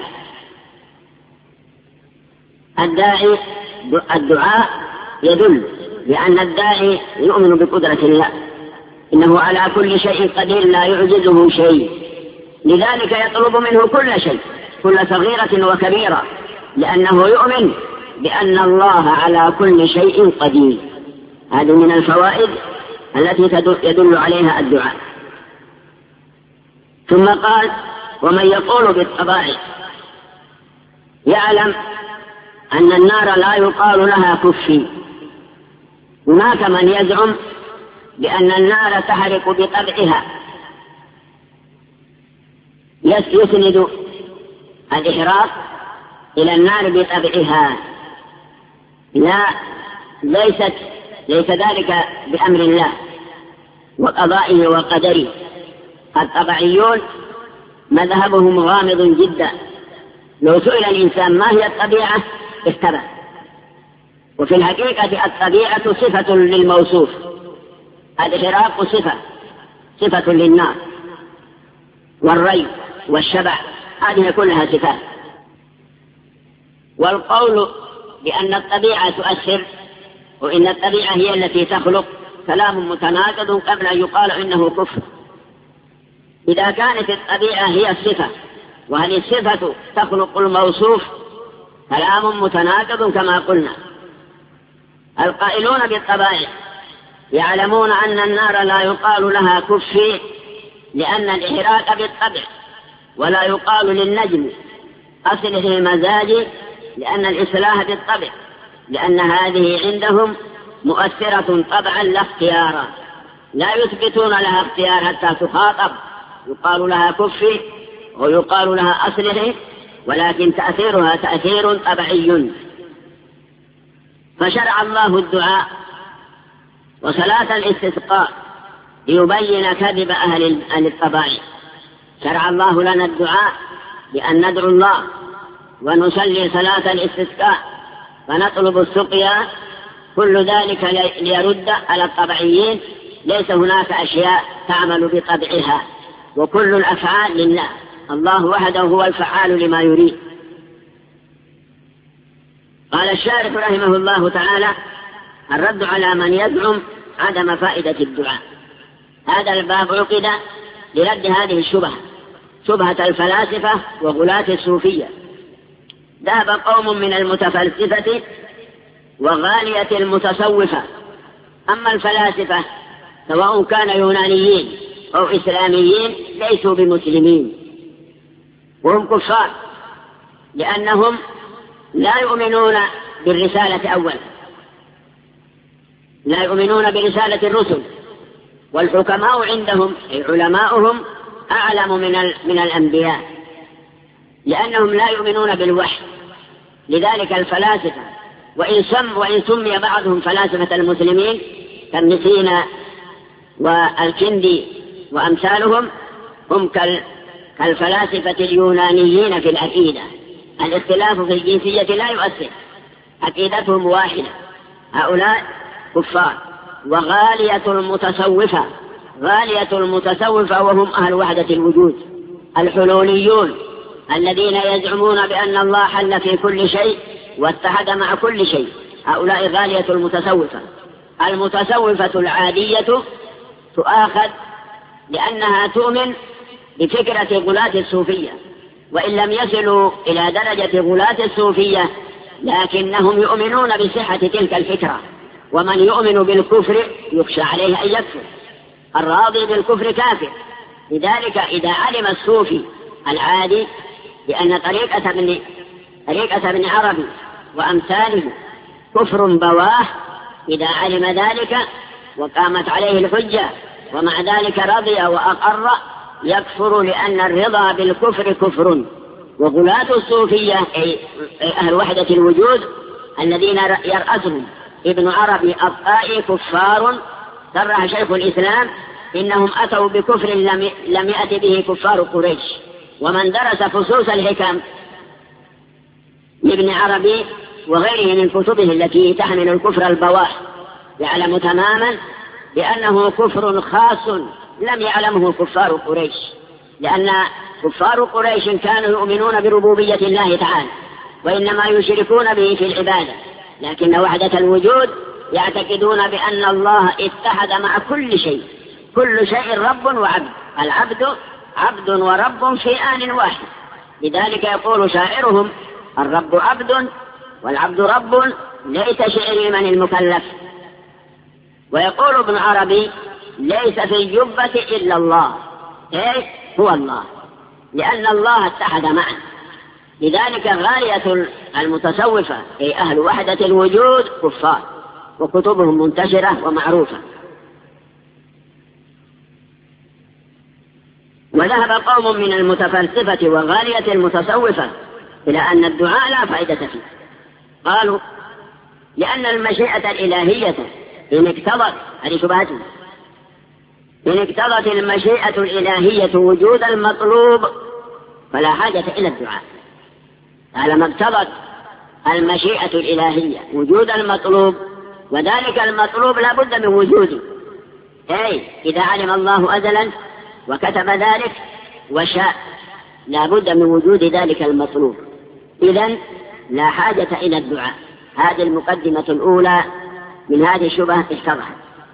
الداعي الدعاء يدل لأن الداعي يؤمن بقدرة الله، إنه على كل شيء قدير لا يعجزه شيء، لذلك يطلب منه كل شيء، كل صغيرة وكبيرة، لأنه يؤمن بأن الله على كل شيء قدير. هذه من الفوائد التي يدل عليها الدعاء. ثم قال: ومن يقول بالطبائع يعلم أن النار لا يقال لها كفي. هناك من يزعم بأن النار تحرق بطبعها، يسند الإحراق إلى النار بطبعها. لا، ليست ليس ذلك بأمر الله وقضائه وقدره. الطبيعيون مذهبهم غامض جدا، لو سئل الإنسان ما هي الطبيعة اختبأ. وفي الحقيقة الطبيعة صفة للموصوف، الإحراق صفة صفة للنار، والري والشبع هذه كلها صفات. والقول بأن الطبيعة تؤثر، وإن الطبيعة هي التي تخلق، كلام متناقض قبل أن يقال إنه كفر. إذا كانت الطبيعة هي الصفة، وهل الصفة تخلق الموصوف، كلام متناقض كما قلنا. القائلون بالطبائع يعلمون أن النار لا يقال لها كفي لأن الإحراق بالطبع، ولا يقال للنجم أصله مزاجي لأن الإصلاح بالطبع، لأن هذه عندهم مؤثرة طبعا لا اختيارا، لا يثبتون لها اختيار حتى تخاطب، يقال لها كفي ويقال لها أصله، ولكن تأثيرها تأثير طبعي. فشرع الله الدعاء وصلاة الاستسقاء ليبين كذب أهل الطبائع. شرع الله لنا الدعاء بأن ندعو الله ونصلي صلاة الاستسقاء فنطلب السقيا، كل ذلك ليرد على الطبعيين. ليس هناك أشياء تعمل بطبعها، وكل الأفعال لله، الله وحده هو الفعال لما يريد. قال الشارح رحمه الله تعالى: الرد على من يزعم عدم فائدة الدعاء. هذا الباب عقد لرد هذه الشبهة، شبهة الفلاسفة وغلاة الصوفية. ذهب قوم من المتفلسفة وغالية المتصوفة. أما الفلاسفة سواء كان يونانيين أو إسلاميين ليسوا بمسلمين، وهم كفار، لأنهم لا يؤمنون بالرسالة أولا، لا يؤمنون برسالة الرسل، والحكماء عندهم أي علماؤهم أعلم من من الأنبياء، لأنهم لا يؤمنون بالوحي. لذلك الفلاسفة وإن سم وإن سمي بعضهم فلاسفة المسلمين كابن سينا والكندي وأمثالهم، هم كالفلاسفة اليونانيين في العقيدة. الاختلاف في الجنسية لا يؤثر، عقيدتهم واحدة. هؤلاء كفار. وغالية المتصوفة، غالية المتصوفة وهم أهل وحدة الوجود، الحلوليون الذين يزعمون بأن الله حل في كل شيء واتحد مع كل شيء، هؤلاء غالية المتصوفة. المتصوفة العادية تؤاخذ لأنها تؤمن بفكرة غلاة الصوفية، وإن لم يصلوا إلى درجة غلاة الصوفية لكنهم يؤمنون بصحة تلك الفكرة. ومن يؤمن بالكفر يخشى عليه أن يكفر، الراضي بالكفر كافر. لذلك إذا علم الصوفي العادي بأن طريقة ابن طريقة ابن عربي وأمثاله كفر بواه، إذا علم ذلك وقامت عليه الحجة ومع ذلك رضي وأقر، يكفر، لأن الرضا بالكفر كفر. وغلاة الصوفية أي أهل وحدة الوجود الذين يرأسهم ابن عربي الطائي كفار. صرح شيخ الإسلام إنهم أتوا بكفر لم يأت به كفار قريش. ومن درس فصوص الحكم لابن عربي وغيره من كتبه التي تحمل الكفر البواح يعلم تماما بأنه كفر خاص لم يعلمه كفار قريش، لأن كفار قريش كانوا يؤمنون بربوبية الله تعالى وإنما يشركون به في العبادة، لكن وحدة الوجود يعتقدون بأن الله اتحد مع كل شيء، كل شيء رب وعبد، العبد عبد ورب في آن واحد. لذلك يقول شاعرهم: الرب عبد والعبد رب، ليس شعري من المكلف. ويقول ابن عربي: ليس في الجبة إلا الله، إيه هو الله، لأن الله اتحد معه. لذلك غاية المتصوفة أي أهل وحدة الوجود كفار، وكتبهم منتشرة ومعروفة. وذهب قوم من المتفلسفة وغالية المتصوفة إلى أن الدعاء لا فائدة فيه. قالوا: لأن المشيئة الإلهية إن اقتضت هذه شبهتهم إن اقتضت المشيئة الإلهية وجود المطلوب فلا حاجة إلى الدعاء. على اقتضت المشيئة الإلهية وجود المطلوب، وذلك المطلوب لا بد من وجوده، أي إذا علم الله أزلا وكتب ذلك وشاء لا بد من وجود ذلك المطلوب، إذن لا حاجة إلى الدعاء. هذه المقدمة الأولى من هذه الشبهة اتضحت.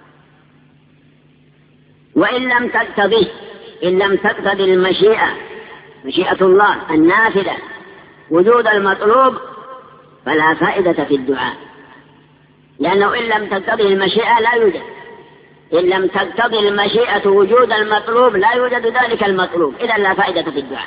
وإن لم تقتضي إن لم تقتضي المشيئة مشيئة الله النافذة وجود المطلوب فلا فائدة في الدعاء، لأنه إن لم تقتضي المشيئة لا يوجد. إن لم تقتضي المشيئة وجود المطلوب لا يوجد ذلك المطلوب، إذا لا فائدة في الدعاء.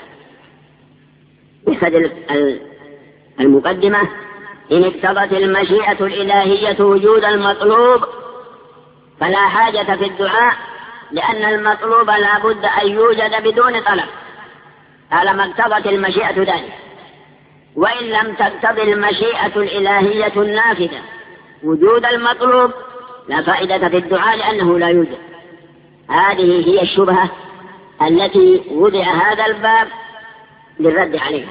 مثل المقدمة: إن اقتضت المشيئة الإلهية وجود المطلوب فلا حاجة في الدعاء، لأن المطلوب لا بد أن يوجد بدون طلب، طالما اقتضت المشيئة ذلك. وإن لم تقتضي المشيئة الإلهية النافذة وجود المطلوب لا فائدة في الدعاء، لأنه لا يوجد. هذه هي الشبهة التي وضع هذا الباب للرد عليها.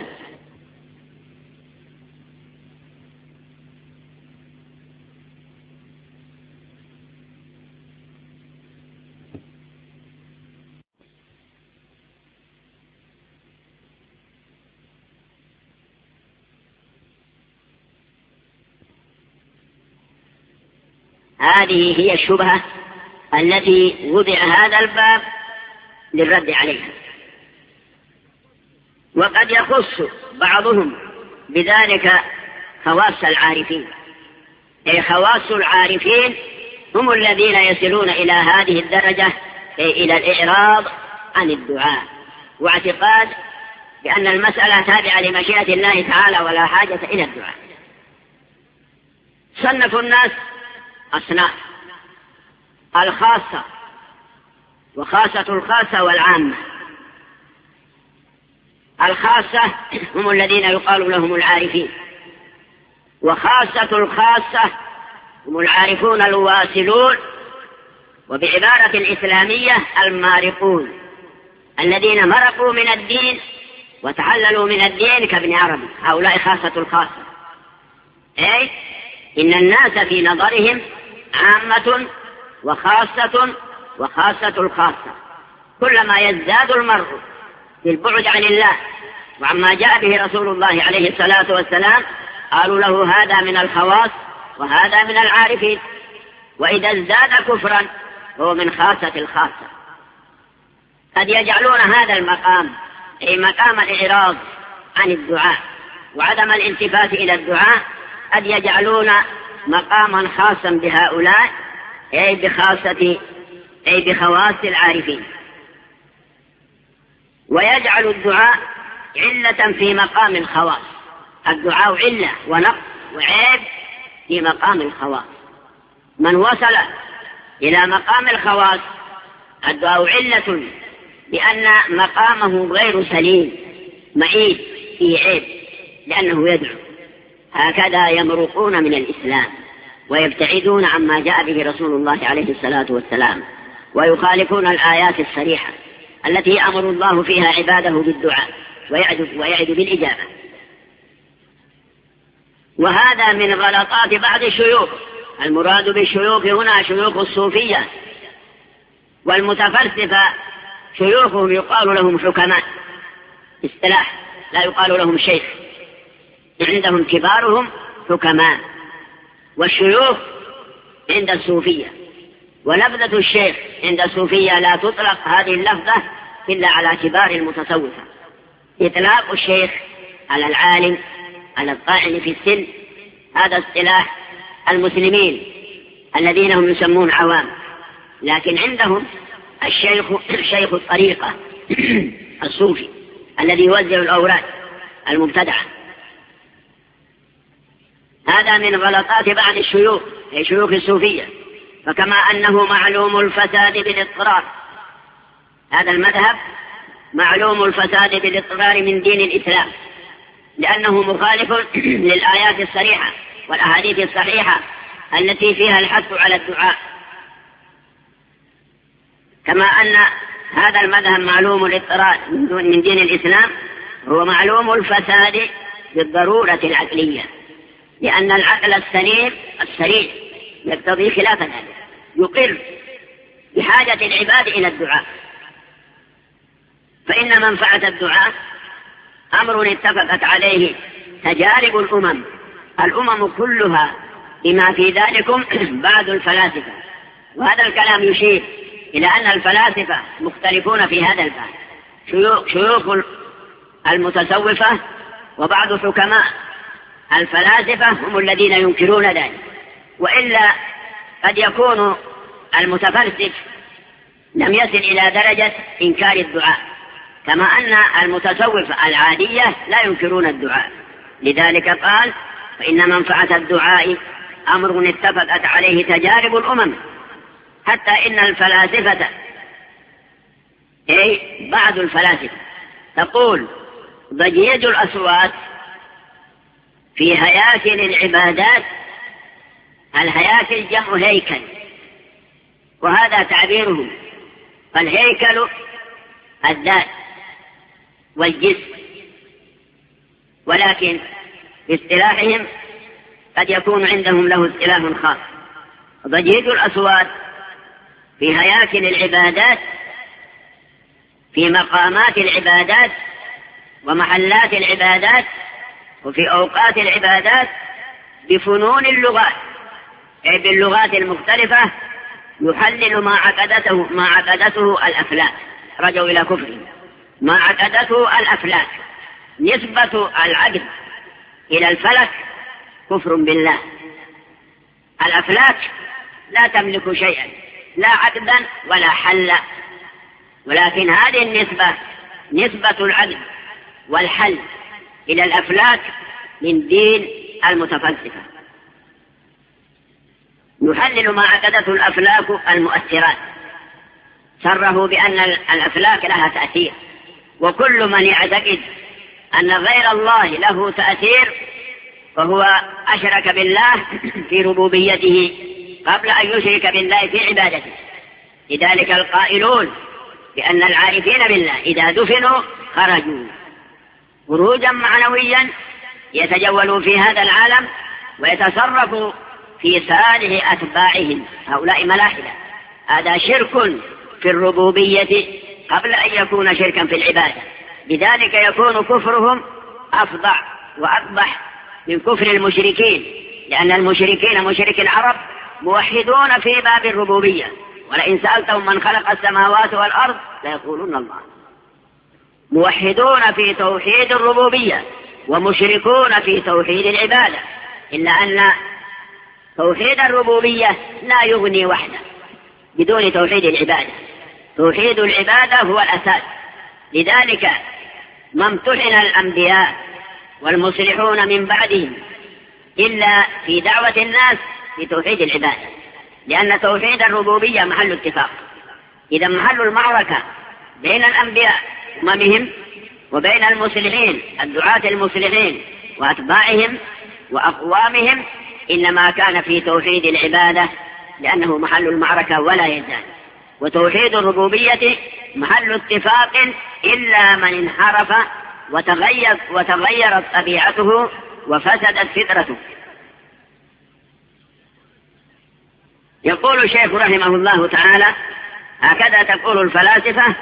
هذه هي الشبهة التي وضع هذا الباب للرد عليها. وقد يخص بعضهم بذلك خواص العارفين، أي خواص العارفين هم الذين يصلون إلى هذه الدرجة، أي إلى الإعراض عن الدعاء واعتقاد بأن المسألة تابعة لمشيئة الله تعالى ولا حاجة إلى الدعاء. صنف الناس أصناف: الخاصة وخاصة الخاصة والعامة. الخاصة هم الذين يقال لهم العارفين، وخاصة الخاصة هم العارفون الواصلون، وبعبارة الإسلامية المارقون، الذين مرقوا من الدين وتحللوا من الدين كابن عربي. هؤلاء خاصة الخاصة، أي إن الناس في نظرهم عامة وخاصة وخاصة الخاصة. كلما يزداد المرء في البعد عن الله وعما جاء به رسول الله عليه الصلاة والسلام قالوا له هذا من الخواص وهذا من العارفين، وإذا ازداد كفرا هو من خاصة الخاصة. قد يجعلون هذا المقام أي مقام الإعراض عن الدعاء وعدم الالتفات إلى الدعاء، قد يجعلون مقاما خاصا بهؤلاء أي بخاصة أي بخواص العارفين، ويجعل الدعاء علة في مقام الخواص. الدعاء علة ونقص وعيب في مقام الخواص. من وصل إلى مقام الخواص الدعاء علة بأن مقامه غير سليم معيب فيه عيب لأنه يدعو. هكذا يمرقون من الإسلام ويبتعدون عما جاء به رسول الله عليه الصلاة والسلام، ويخالفون الآيات الصريحة التي يأمر الله فيها عباده بالدعاء ويعد, ويعد بالإجابة. وهذا من غلطات بعض الشيوخ. المراد بالشيوخ هنا شيوخ الصوفية والمتفلسفة، شيوخهم يقال لهم حكماء اصطلاح، لا يقال لهم شيخ، عندهم كبارهم حكماء، والشيوخ عند الصوفية. ولفظة الشيخ عند الصوفية لا تطلق هذه اللفظة إلا على كبار المتصوفة. إطلاق الشيخ على العالم على الطاعن في السن هذا اصطلاح المسلمين الذين هم يسمون عوام، لكن عندهم الشيخ شيخ الطريقة الصوفي الذي يوزع الأوراد المبتدعة. هذا من غلطات بعض الشيوخ أي شيوخ الصوفية. فكما أنه معلوم الفساد بالاضطرار، هذا المذهب معلوم الفساد بالاضطرار من دين الإسلام، لأنه مخالف للآيات الصريحة والأحاديث الصحيحة التي فيها الحث على الدعاء. كما أن هذا المذهب معلوم الاضطرار من دين الإسلام، هو معلوم الفساد بالضرورة العقلية، لأن العقل السليم السليم يقتضي خلاف ذلك، يقر بحاجة العباد إلى الدعاء. فإن منفعة الدعاء أمر اتفقت عليه تجارب الأمم الأمم كلها بما في ذلكم بعض الفلاسفة. وهذا الكلام يشير إلى أن الفلاسفة مختلفون في هذا الباب، شيوخ المتصوفة وبعض حكماء الفلاسفة هم الذين ينكرون ذلك، وإلا قد يكون المتفلسف لم يصل إلى درجة إنكار الدعاء، كما أن المتصوفة العادية لا ينكرون الدعاء. لذلك قال: فإن منفعة الدعاء أمر اتفقت عليه تجارب الأمم، حتى إن الفلاسفة أي بعض الفلاسفة تقول ضجيج الأصوات في هياكل العبادات، الهياكل جمع هيكل، وهذا تعبيره، فالهيكل الذات والجسم، ولكن باصطلاحهم قد يكون عندهم له اصطلاح خاص. ضجيج الأصوات في هياكل العبادات، في مقامات العبادات ومحلات العبادات وفي أوقات العبادات بفنون اللغات، أي باللغات المختلفة، يحلل ما عقدته ما عقدته الأفلاك، رجعوا إلى كفر ما عقدته الأفلاك. نسبة العقد إلى الفلك كفر بالله. الأفلاك لا تملك شيئا، لا عقدا ولا حلا، ولكن هذه النسبة نسبة العقد والحل إلى الأفلاك من دين المتفلسفة. يحلل ما عقدته الأفلاك المؤثرات، سره بأن الأفلاك لها تأثير، وكل من يعتقد أن غير الله له تأثير فهو أشرك بالله في ربوبيته قبل أن يشرك بالله في عبادته. لذلك القائلون بأن العارفين بالله إذا دفنوا خرجوا خروجا معنويا، يتجولوا في هذا العالم ويتصرفوا في صالح أتباعهم، هؤلاء ملاحدة. هذا شرك في الربوبية قبل أن يكون شركا في العبادة، لذلك يكون كفرهم أفظع وأقبح من كفر المشركين، لأن المشركين مشرك العرب موحدون في باب الربوبية، ولئن سألتهم من خلق السماوات والأرض ليقولون الله. موحدون في توحيد الربوبية ومشركون في توحيد العبادة، إلا أن توحيد الربوبية لا يغني وحده بدون توحيد العبادة. توحيد العبادة هو الأساس. لذلك ما امتحن الأنبياء والمصلحون من بعدهم إلا في دعوة الناس لتوحيد العبادة، لأن توحيد الربوبية محل اتفاق. إذا محل المعركة بين الأنبياء أممهم وبين المصلحين الدعاة المصلحين وأتباعهم وأقوامهم إنما كان في توحيد العبادة، لأنه محل المعركة ولا يزال. وتوحيد الربوبية محل اتفاق إلا من انحرف وتغير وتغيرت طبيعته وفسدت فطرته. يقول الشيخ رحمه الله تعالى: هكذا تقول الفلاسفة: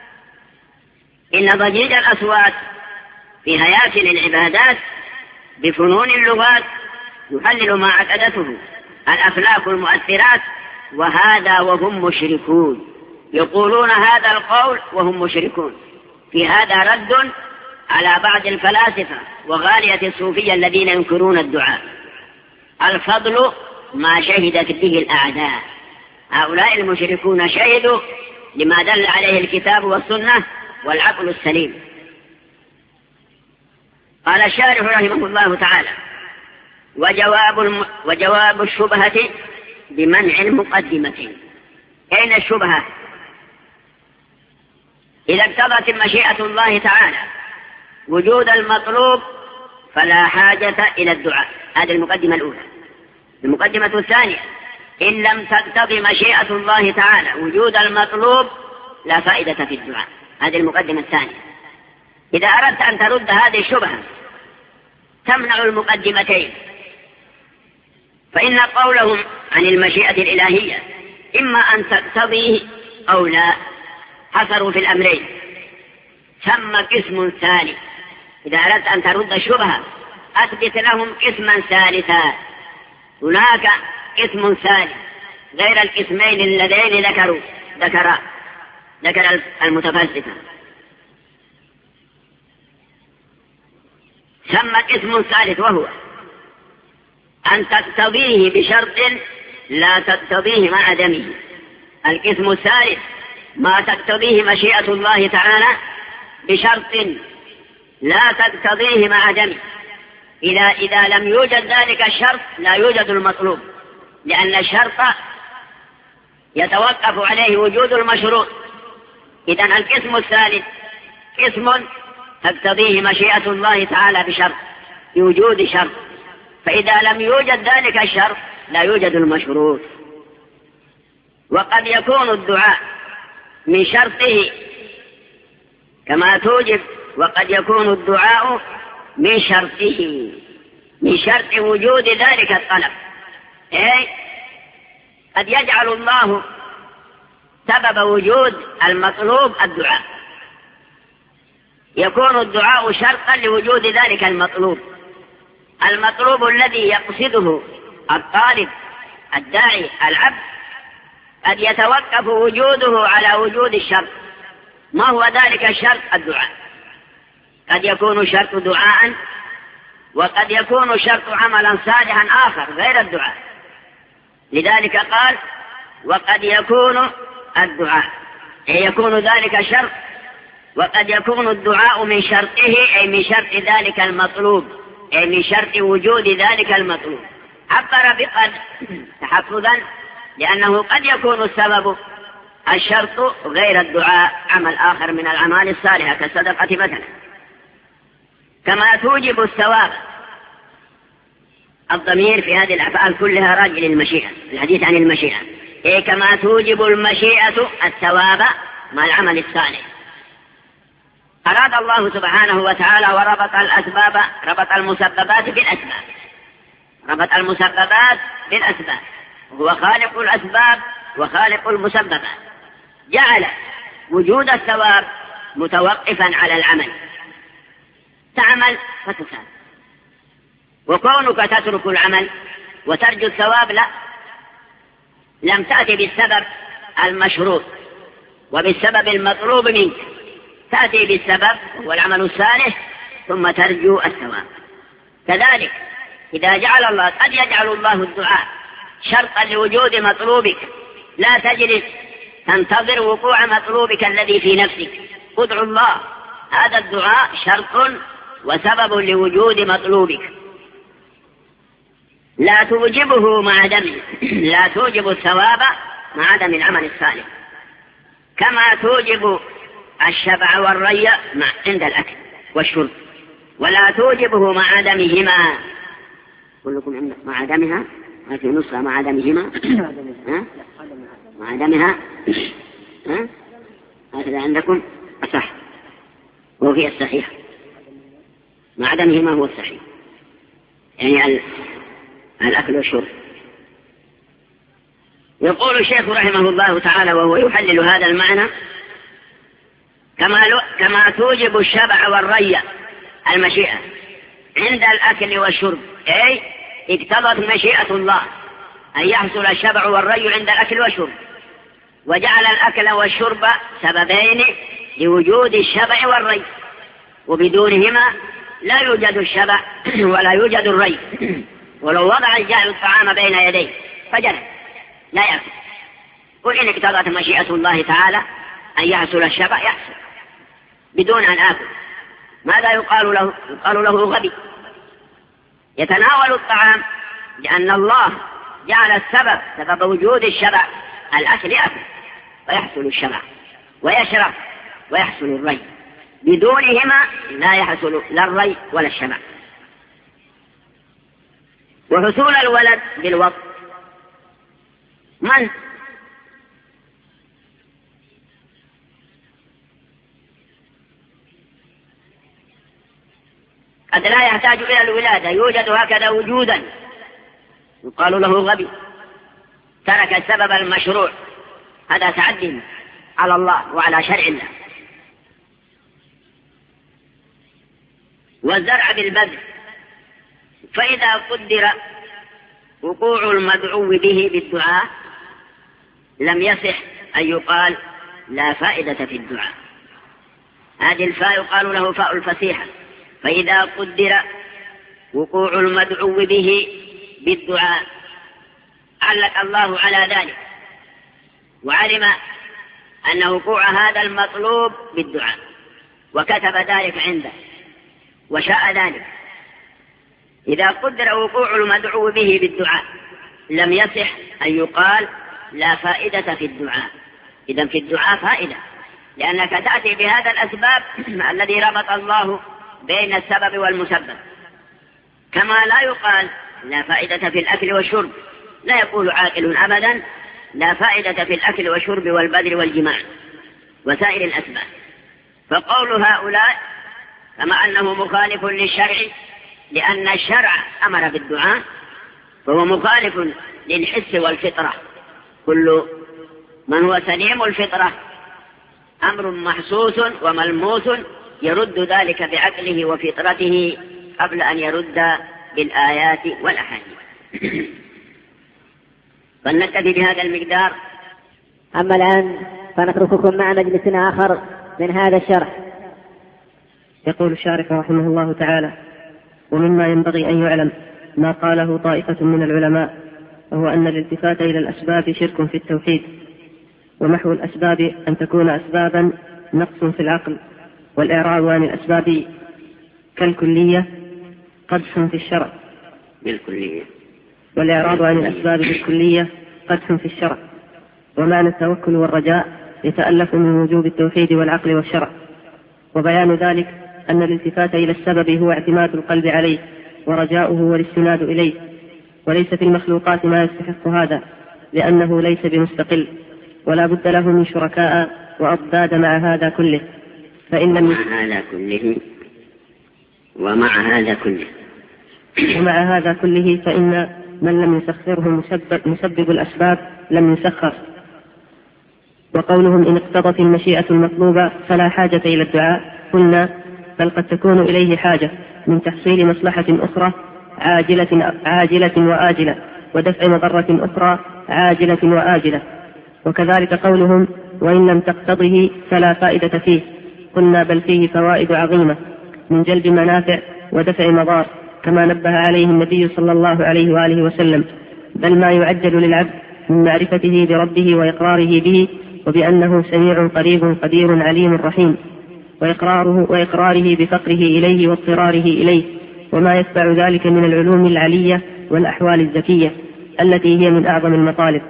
إن ضجيج الأصوات في هياكل العبادات بفنون اللغات يحلل ما عقدته الأفلاك المؤثرات، وهذا وهم مشركون. يقولون هذا القول وهم مشركون. في هذا رد على بعض الفلاسفة وغالية الصوفية الذين ينكرون الدعاء. الفضل ما شهدت به الأعداء. هؤلاء المشركون شهدوا لما دل عليه الكتاب والسنة والعقل السليم. قال الشارح رحمه الله تعالى: وجواب, الم... وجواب الشبهة بمنع المقدمة. أين الشبهة؟ إذا اقتضت مشيئة الله تعالى وجود المطلوب فلا حاجة إلى الدعاء. هذه المقدمة الأولى. المقدمة الثانية: إن لم تقتضي مشيئة الله تعالى وجود المطلوب لا فائدة في الدعاء. هذه المقدمة الثانية. إذا أردت أن ترد هذه الشبهة تمنع المقدمتين، فإن قولهم عن المشيئة الإلهية إما أن تقتضيه أو لا، حصروا في الأمرين. ثم قسم ثاني: إذا أردت أن ترد الشبهة أثبت لهم قسما ثالثا. هناك قسم ثالث غير القسمين اللذين ذكروا ذكر ذكر المتفلسفة، ثم قسم ثالث وهو أن تقتضيه بشرط لا تقتضيه مع عدمه. القسم الثالث ما تقتضيه مشيئة الله تعالى بشرط لا تقتضيه مع عدمه. إذا إذا لم يوجد ذلك الشرط لا يوجد المطلوب، لأن الشرط يتوقف عليه وجود المشروط. إذن القسم الثالث قسم تقتضيه مشيئة الله تعالى بشرط بوجود شرط، فإذا لم يوجد ذلك الشرط لا يوجد المشروط. وقد يكون الدعاء من شرطه كما توجب، وقد يكون الدعاء من شرطه من شرط وجود ذلك الطلب. إيه؟ قد يجعل الله سبب وجود المطلوب الدعاء، يكون الدعاء شرطا لوجود ذلك المطلوب. المطلوب الذي يقصده الطالب الداعي العبد قد يتوقف وجوده على وجود الشرط. ما هو ذلك الشرط؟ الدعاء. قد يكون شرط دعاء، وقد يكون شرط عملا صالحا آخر غير الدعاء. لذلك قال وقد يكون الدعاء، أي يكون ذلك شرط، وقد يكون الدعاء من شرطه، أي من شرط ذلك المطلوب، أي من شرط وجود ذلك المطلوب. عبر بقد تحفظا لأنه قد يكون السبب الشرط غير الدعاء عمل آخر من الأعمال الصالحة كالصدقة مثلا. كما توجب الثواب، الضمير في هذه الأفعال كلها راجع للمشيئة، الحديث عن المشيئة. إيه كما توجب المشيئة الثواب مع العمل الصالح. أراد الله سبحانه وتعالى وربط الأسباب، ربط المسببات بالأسباب، ربط المسببات بالأسباب، هو خالق الأسباب وخالق المسببات. جعل وجود الثواب متوقفا على العمل، تعمل فتثاب. وكونك تترك العمل وترجو الثواب لا، لم تأتي بالسبب المشروط وبالسبب المطلوب منك، تأتي بالسبب هو العمل الصالح ثم ترجو الثواب. كذلك إذا جعل الله، قد يجعل الله الدعاء شرطا لوجود مطلوبك، لا تجلس تنتظر وقوع مطلوبك الذي في نفسك، ادعو الله. هذا الدعاء شرط وسبب لوجود مطلوبك، لا توجبه مع عدمه، لا توجب الثواب مع عدم العمل الصالح. كما توجب الشبع والري مع عند الأكل والشرب، ولا توجبه مع عدمهما. كلكم عندك مع عدمها، ما في نصها مع عدمهما، ها؟ مع عدمها، ها؟ هكذا عندكم صح، وهي الصحيح، مع عدمهما هو الصحيح، يعني الأكل والشرب. يقول الشيخ رحمه الله تعالى وهو يحلل هذا المعنى: كما, كما توجب الشبع والري المشيئة عند الأكل والشرب، أي اقتضت مشيئة الله أن يحصل الشبع والري عند الأكل والشرب، وجعل الأكل والشرب سببين لوجود الشبع والري، وبدونهما لا يوجد الشبع ولا يوجد الري. ولو وضع الجائع الطعام بين يديه فجلس لا يأكل، قل إن اقتضت مشيئة الله تعالى أن يحصل الشبع يحصل بدون أن آكل. ماذا يقال له؟ يقال له غبي، يتناول الطعام لأن الله جعل السبب، سبب وجود الشبع الأكل، يأكل ويحصل الشبع، ويشرب ويحصل الري. بدونهما لا يحصل لا الري ولا الشبع. وحصول الولد بالوضع، من قد لا يحتاج إلى الولادة، يوجد هكذا وجودا، يقال له غبي، ترك السبب المشروع. هذا تعدي على الله وعلى شرع الله. والزرع بالبذر، فإذا قدر وقوع المدعو به بالدعاء لم يصح أن يقال لا فائدة في الدعاء. هذه الفاء يقال له فاء الفسيحة. فإذا قدر وقوع المدعو به بالدعاء علق الله على ذلك وعلم أن وقوع هذا المطلوب بالدعاء وكتب ذلك عنده وشاء ذلك. إذا قدر وقوع المدعو به بالدعاء لم يصح أن يقال لا فائدة في الدعاء. إذن في الدعاء فائدة، لأنك تأتي بهذا الأسباب الذي ربط الله بين السبب والمسبب. كما لا يقال لا فائدة في الأكل والشرب، لا يقول عاقل أبدا لا فائدة في الأكل والشرب والبذل والجماع وسائر الأسباب. فقول هؤلاء كما أنه مخالف للشرع، لأن الشرع أمر بالدعاء، فهو مخالف للحس والفطرة. كل من هو سليم الفطرة أمر محسوس وملموس يرد ذلك بعقله وفطرته قبل أن يرد بالآيات والأحاديث. فلنكتفي بهذا المقدار. أما الآن فنترككم مع مجلس آخر من هذا الشرح. يقول الشارح رحمه الله تعالى: ومما ينبغي أن يعلم ما قاله طائفة من العلماء، وهو أن الالتفات إلى الأسباب شرك في التوحيد، ومحو الأسباب أن تكون أسبابا نقص في العقل، والإعراض عن الأسباب كالكلية قدح في الشرع بالكلية والإعراض عن الأسباب بالكلية قدح في الشرع. ومعنى التوكل والرجاء يتألف من وجوب التوحيد والعقل والشرع. وبيان ذلك أن الالتفات إلى السبب هو اعتماد القلب عليه ورجاؤه والاستناد إليه، وليس في المخلوقات ما يستحق هذا، لأنه ليس بمستقل ولا بد له من شركاء وأضداد مع هذا كله. فإن مع هذا كله ومع هذا كله ومع هذا كله فإن من لم يسخره مسبب, مسبب الأسباب لم يسخر. وقولهم إن اقتضت المشيئة المطلوبة فلا حاجة إلى الدعاء، قلنا بل قد تكون إليه حاجة من تحصيل مصلحة أخرى عاجلة, عاجلة وآجلة، ودفع مضرة أخرى عاجلة وآجلة. وكذلك قولهم وإن لم تقتضه فلا فائدة فيه، قلنا بل فيه فوائد عظيمة من جلب منافع ودفع مضار، كما نبه عليه النبي صلى الله عليه وآله وسلم، بل ما يعجل للعبد من معرفته بربه وإقراره به وبأنه سميع قريب قدير عليم رحيم، وإقراره, وإقراره بفقره إليه واضطراره إليه، وما يتبع ذلك من العلوم العلية والأحوال الزكية التي هي من أعظم المطالب.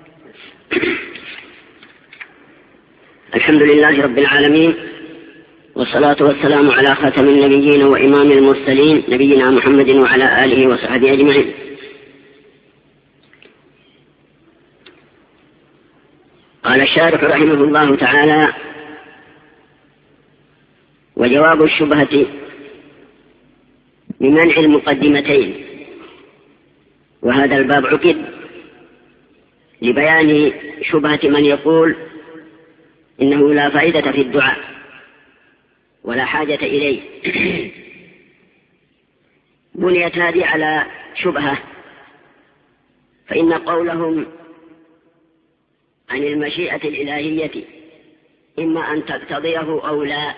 الحمد لله رب العالمين، والصلاة والسلام على خاتم النبيين وإمام المرسلين نبينا محمد وعلى آله وصحبه أجمعين. قال الشارح رحمه الله تعالى: وجواب الشبهة بمنع المقدمتين. وهذا الباب عقد لبيان شبهة من يقول إنه لا فائدة في الدعاء ولا حاجة إليه. بنيت هذه على شبهة، فإن قولهم عن المشيئة الإلهية إما أن تقتضيه أو لا.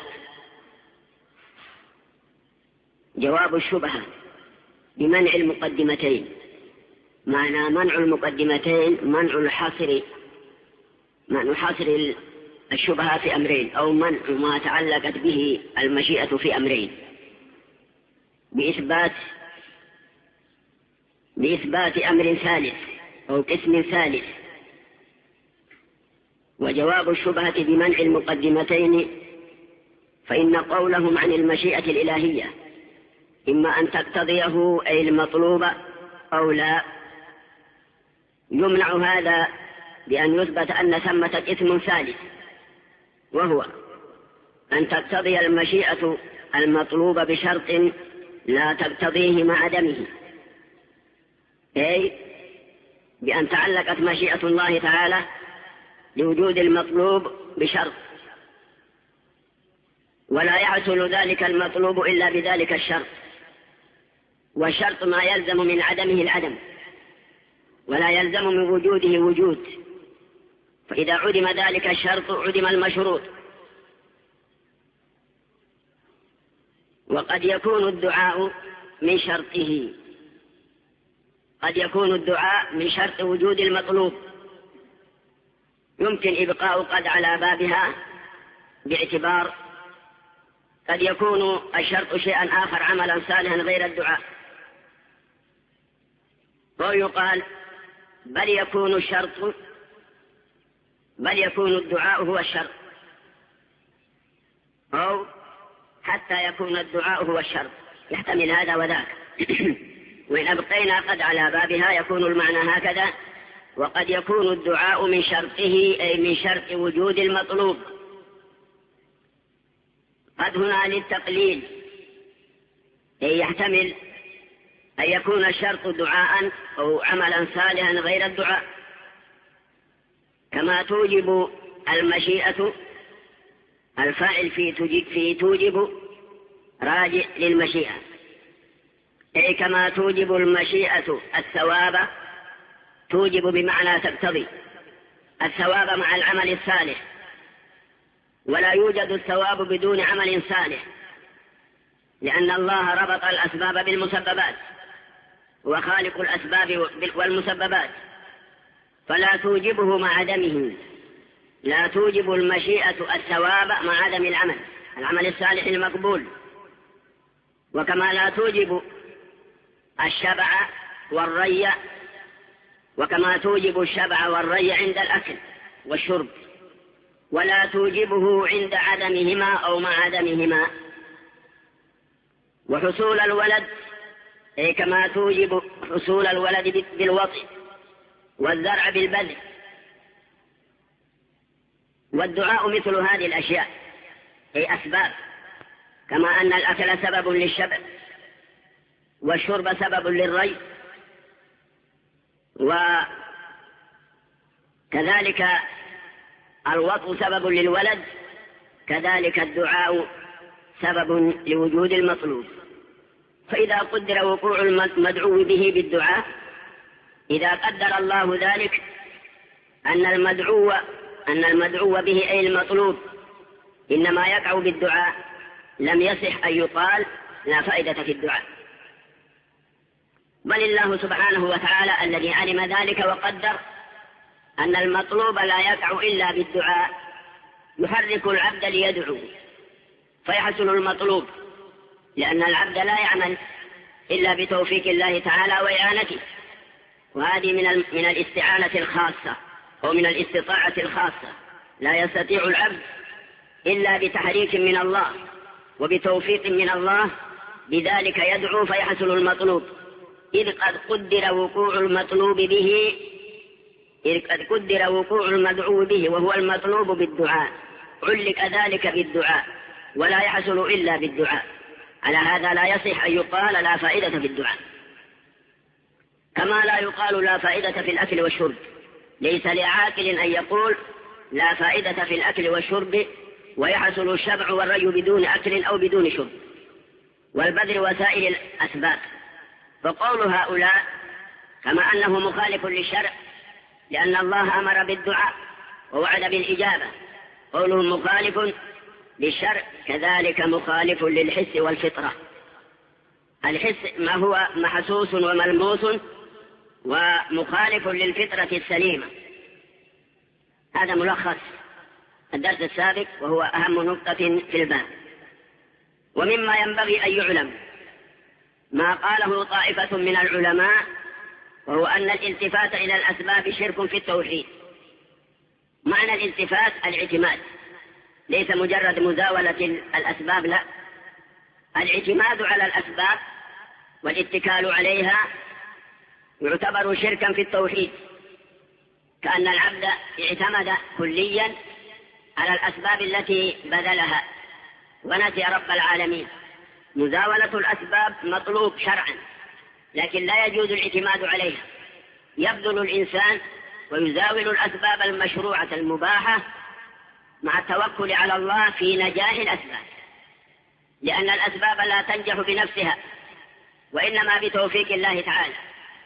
جواب الشبهة بمنع المقدمتين، معنى منع المقدمتين منع الحصر، منع حصر الشبهة في أمرين، أو منع ما تعلقت به المشيئة في أمرين بإثبات بإثبات أمر ثالث أو قسم ثالث. وجواب الشبهة بمنع المقدمتين، فإن قولهم عن المشيئة الإلهية إما أن تقتضيه أي المطلوب أو لا، يمنع هذا بأن يثبت أن ثمة اسم ثالث، وهو أن تقتضي المشيئة المطلوب بشرط لا تقتضيه مع عدمه، أي بأن تعلقت مشيئة الله تعالى لوجود المطلوب بشرط، ولا يحصل ذلك المطلوب إلا بذلك الشرط. والشرط ما يلزم من عدمه العدم ولا يلزم من وجوده وجود، فإذا عدم ذلك الشرط عدم المشروط. وقد يكون الدعاء من شرطه، قد يكون الدعاء من شرط وجود المطلوب، يمكن إبقاء قد على بابها باعتبار قد يكون الشرط شيئا آخر عملا صالحا غير الدعاء، ويقال بل يكون الشرط بل يكون الدعاء هو الشرط، أو حتى يكون الدعاء هو الشرط، يحتمل هذا وذاك. وإن أبقينا قد على بابها يكون المعنى هكذا: وقد يكون الدعاء من شرطه أي من شرط وجود المطلوب. قد هنا للتقليل، أي يحتمل أن يكون الشرط دعاء أو عملا صالحا غير الدعاء، كما توجب المشيئة الفاعل في توجب, في توجب راجع للمشيئة، أي كما توجب المشيئة الثواب، توجب بمعنى تقتضي الثواب مع العمل الصالح، ولا يوجد الثواب بدون عمل صالح، لأن الله ربط الأسباب بالمسببات وخالق الأسباب والمسببات، فلا توجبه مع عدمه. لا توجب المشيئة الثواب مع عدم العمل العمل الصالح المقبول، وكما لا توجب الشبع والري، وكما توجب الشبع والري عند الأكل والشرب، ولا توجبه عند عدمهما أو مع عدمهما. وحصول الولد أي كما توجب حصول الولد بالوطء والزرع بالبذل. والدعاء مثل هذه الأشياء أي أسباب، كما أن الأكل سبب للشبع والشرب سبب للري، وكذلك الوطء سبب للولد، كذلك الدعاء سبب لوجود المطلوب. فإذا قدر وقوع المدعو به بالدعاء، إذا قدر الله ذلك أن المدعو أن المدعو به أي المطلوب إنما يقع بالدعاء، لم يصح أن يقال لا فائدة في الدعاء، بل الله سبحانه وتعالى الذي علم ذلك وقدر أن المطلوب لا يقع إلا بالدعاء، يحرك العبد ليدعو فيحصل المطلوب، لأن العبد لا يعمل إلا بتوفيق الله تعالى وإعانته، وهذه من من الاستعانة الخاصة أو من الاستطاعة الخاصة. لا يستطيع العبد إلا بتحريك من الله وبتوفيق من الله، بذلك يدعو فيحصل المطلوب، إذ قد قدر وقوع المطلوب به إذ قد قدر وقوع المدعو به وهو المطلوب بالدعاء، علق ذلك بالدعاء ولا يحصل إلا بالدعاء. على هذا لا يصح أن يقال لا فائدة في الدعاء، كما لا يقال لا فائدة في الأكل والشرب. ليس لعاقل أن يقول لا فائدة في الأكل والشرب ويحصل الشبع والري بدون أكل أو بدون شرب، والبذل وسائل الأسباب. فقول هؤلاء كما أنه مخالف للشرع، لأن الله أمر بالدعاء ووعد بالإجابة، قولهم مخالف للشرع كذلك مخالف للحس والفطرة. الحس ما هو محسوس وملموس، ومخالف للفطرة السليمة. هذا ملخص الدرس السابق، وهو أهم نقطة في الباب. ومما ينبغي أن يعلم ما قاله طائفة من العلماء، وهو أن الالتفات إلى الأسباب شرك في التوحيد. معنى الالتفات الاعتماد، ليس مجرد مزاولة الأسباب، لا، الاعتماد على الأسباب والاتكال عليها يعتبر شركا في التوحيد، كأن العبد اعتمد كليا على الأسباب التي بذلها ونسي رب العالمين. مزاولة الأسباب مطلوب شرعا، لكن لا يجوز الاعتماد عليها. يبذل الإنسان ويزاول الأسباب المشروعة المباحة مع التوكل على الله في نجاح الأسباب، لأن الأسباب لا تنجح بنفسها، وإنما بتوفيق الله تعالى.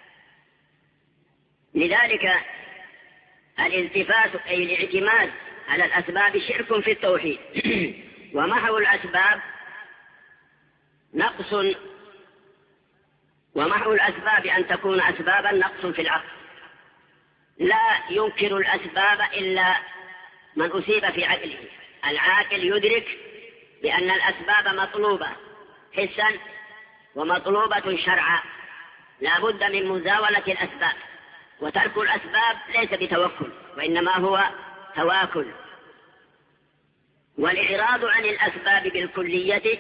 لذلك الالتفات أي الاعتماد على الأسباب شرك في التوحيد ومحو الأسباب نقص، ومحو الأسباب أن تكون أسبابا نقص في العقل. لا ينكر الأسباب إلا من أصيب في عقله. العاقل يدرك بأن الأسباب مطلوبة حسا ومطلوبة شرعا، لا بد من مزاولة الأسباب، وترك الأسباب ليس بتوكل وإنما هو تواكل. والإعراض عن الأسباب بالكلية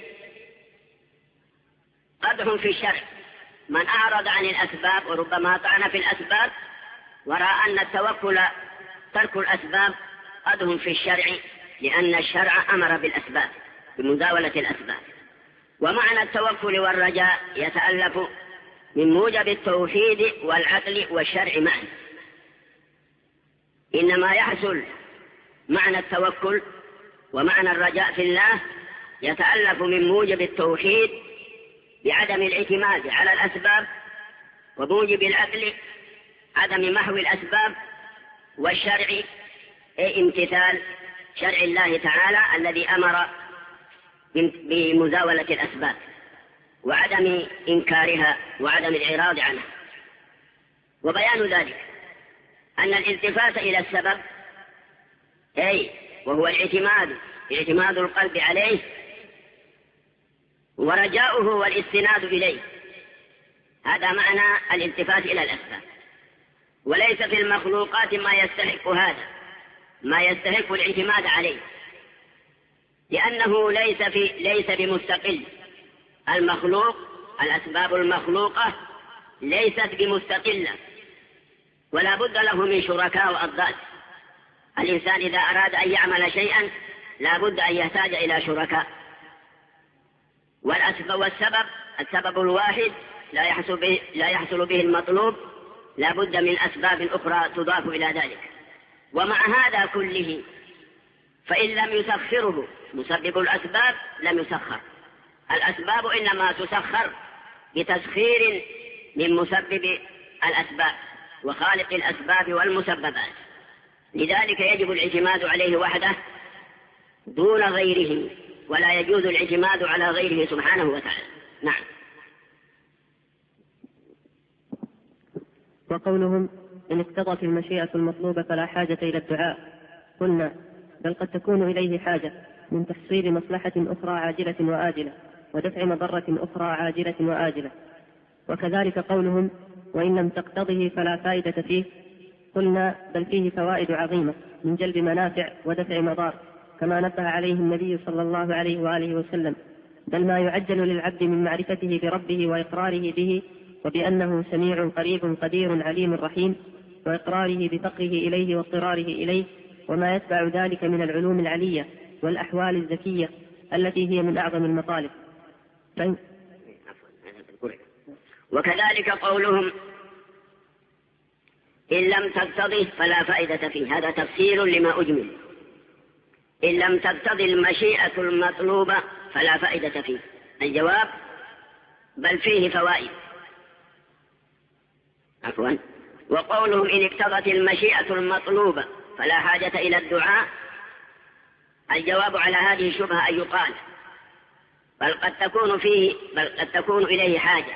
قدح في الشرع. من أعرض عن الأسباب وربما طعن في الأسباب ورأى أن التوكل ترك الأسباب قدح في الشرع، لأن الشرع أمر بالأسباب بمزاولة الأسباب. ومعنى التوكل والرجاء يتألف من موجب التوحيد والعقل والشرع معا. إنما يحصل معنى التوكل ومعنى الرجاء في الله يتألف من موجب التوحيد بعدم الاعتماد على الأسباب، وموجب العقل عدم محو الأسباب، والشرع أي امتثال شرع الله تعالى الذي أمر بمزاولة الأسباب وعدم إنكارها وعدم الإعراض عنها. وبيان ذلك أن الالتفات إلى السبب أي وهو الاعتماد اعتماد القلب عليه ورجاؤه والاستناد إليه، هذا معنى الالتفات إلى الأسباب. وليس في المخلوقات ما يستحق هذا، ما يستحق الاعتماد عليه، لأنه ليس في ليس بمستقل. المخلوق الأسباب المخلوقة ليست بمستقلة، ولا بد له من شركاء وأضداد. الإنسان إذا أراد أن يعمل شيئا لا بد أن يحتاج إلى شركاء. والأسباب والسبب السبب الواحد لا يحصل به, لا يحصل به المطلوب، لا بد من أسباب أخرى تضاف إلى ذلك. ومع هذا كله فإن لم يسخره مسبب الأسباب لم يسخر. الأسباب إنما تسخر بتسخير من مسبب الأسباب وخالق الأسباب والمسببات. لذلك يجب الاعتماد عليه وحده دون غيره، ولا يجوز الاعتماد على غيره سبحانه وتعالى. نعم. وقولهم إن اقتضت المشيئة المطلوبة فلا حاجة إلى الدعاء، قلنا بل قد تكون إليه حاجة من تحصيل مصلحة أخرى عاجلة وآجلة ودفع مضرة أخرى عاجلة وآجلة. وكذلك قولهم وإن لم تقتضه فلا فائدة فيه، قلنا بل فيه فوائد عظيمة من جلب منافع ودفع مضار، كما نبه عليه النبي صلى الله عليه وآله وسلم، بل ما يعجل للعبد من معرفته بربه وإقراره به وبأنه سميع قريب قدير عليم رحيم، وإقراره بفقره إليه واضطراره إليه، وما يتبع ذلك من العلوم العلية والأحوال الذكية التي هي من أعظم المطالب. وكذلك قولهم إن لم تقتضه فلا فائدة فيه، هذا تفسير لما أجمل. إن لم تقتضي المشيئة المطلوبة فلا فائدة فيه، الجواب بل فيه فوائد. عفوا. وقولهم إن اقتضت المشيئة المطلوبة فلا حاجة إلى الدعاء، الجواب على هذه الشبهة أن يقال بل قد تكون فيه بل قد تكون إليه حاجة،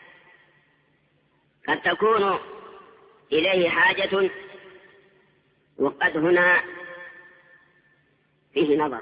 قد تكون إليه حاجة، وقد هنا فيه نظر.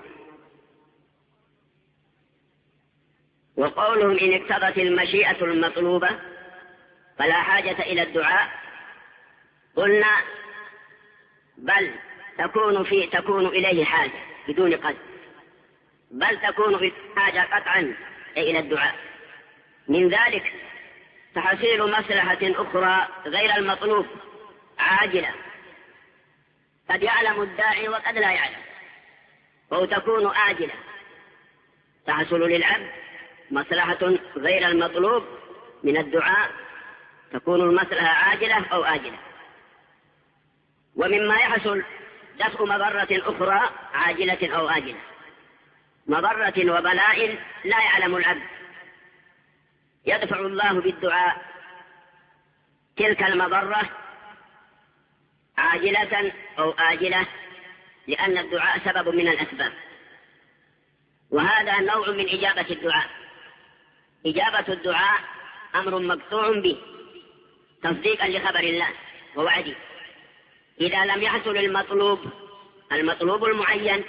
وقولهم إن اقتضت المشيئة المطلوبة فلا حاجة إلى الدعاء، قلنا بل تكون في تكون إليه حاجة بدون قد، بل تكون في حاجة قطعا إلى الدعاء. من ذلك تحصيل مصلحة أخرى غير المطلوب عاجلة، قد يعلم الداعي وقد لا يعلم، أو تكون آجلة، تحصل للعبد مصلحة غير المطلوب من الدعاء، تكون المصلحة عاجلة أو آجلة. ومما يحصل دفع مضرة أخرى عاجلة أو آجلة، مضرة وبلاء لا يعلم العبد يدفع الله بالدعاء تلك المضرة عاجلة أو آجلة، لأن الدعاء سبب من الأسباب، وهذا نوع من إجابة الدعاء. إجابة الدعاء أمر مقطوع به تصديقا لخبر الله ووعده. إذا لم يحصل المطلوب المطلوب المعين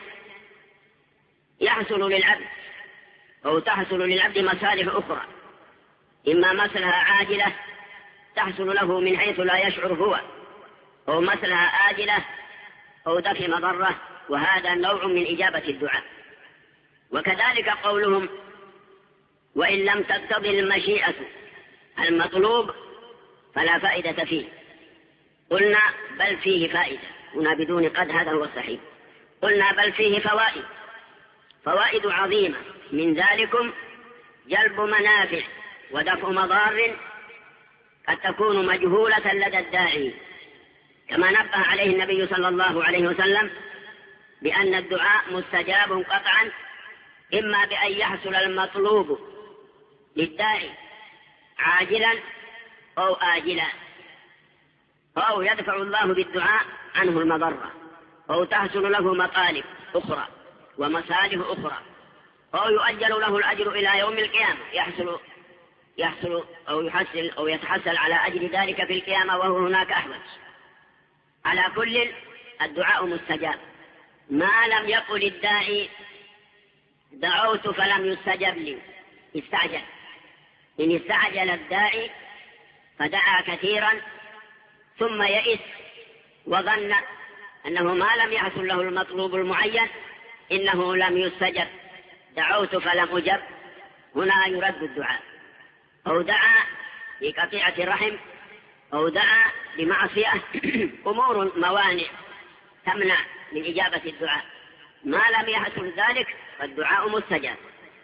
يحصل للعبد أو تحصل للعبد مصالح أخرى، إما مصلحة عاجلة تحصل له من حيث لا يشعر هو، أو مصلحة آجلة أو دفع مضرة، وهذا نوع من إجابة الدعاء. وكذلك قولهم وإن لم تقتضي المشيئة المطلوب فلا فائدة فيه، قلنا بل فيه فائدة، هنا بدون قد، هذا هو الصحيح. قلنا بل فيه فوائد فوائد عظيمة، من ذلكم جلب منافع ودفع مضار قد تكون مجهولة لدى الداعي، كما نبه عليه النبي صلى الله عليه وسلم بأن الدعاء مستجاب قطعا، إما بأن يحصل المطلوب للداعي عاجلا أو آجلا، أو يدفع الله بالدعاء عنه المضرة، أو تحصل له مطالب أخرى ومصالح أخرى، أو يؤجل له الأجر إلى يوم القيامة، يحصل يحصل أو يحصل أو يتحصل على أجر ذلك في القيامة وهو هناك أحوج. على كل الدعاء مستجاب، ما لم يقل الداعي دعوت فلم يستجب لي استعجل. إن استعجل الداعي فدعا كثيرا ثم يئس وظن أنه ما لم يحصل له المطلوب المعين إنه لم يستجب، دعوت فلم أجب، هنا يرد الدعاء. أو دعا لقطيعة الرحم، أو دعا لمعصية، أمور موانع تمنع من إجابة الدعاء، ما لم يحصل ذلك فالدعاء مستجاب.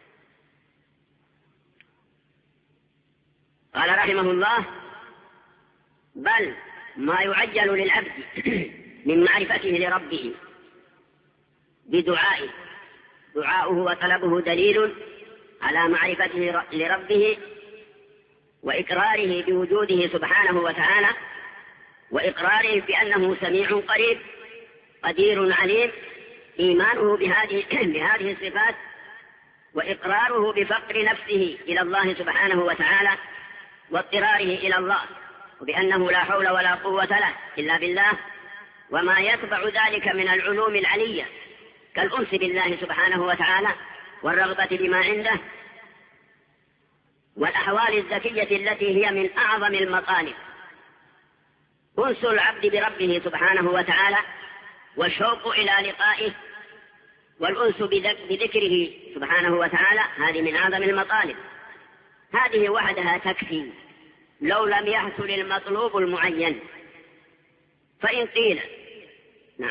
قال رحمه الله بل ما يعجل للعبد من معرفته لربه بدعائه، دعاؤه وطلبه دليل على معرفته لربه وإقراره بوجوده سبحانه وتعالى، وإقراره بأنه سميع قريب قدير عليم، إيمانه بهذه, بهذه الصفات، وإقراره بفقر نفسه إلى الله سبحانه وتعالى واضطراره إلى الله، وبأنه لا حول ولا قوة له إلا بالله، وما يتبع ذلك من العلوم العلية كالأنس بالله سبحانه وتعالى والرغبة بما عنده، والأحوال الذكية التي هي من أعظم المطالب. أنس العبد بربه سبحانه وتعالى والشوق إلى لقائه والأنس بذكره سبحانه وتعالى، هذه من أعظم المطالب، هذه وحدها تكفي لو لم يحصل المطلوب المعين. فإن قيل نعم.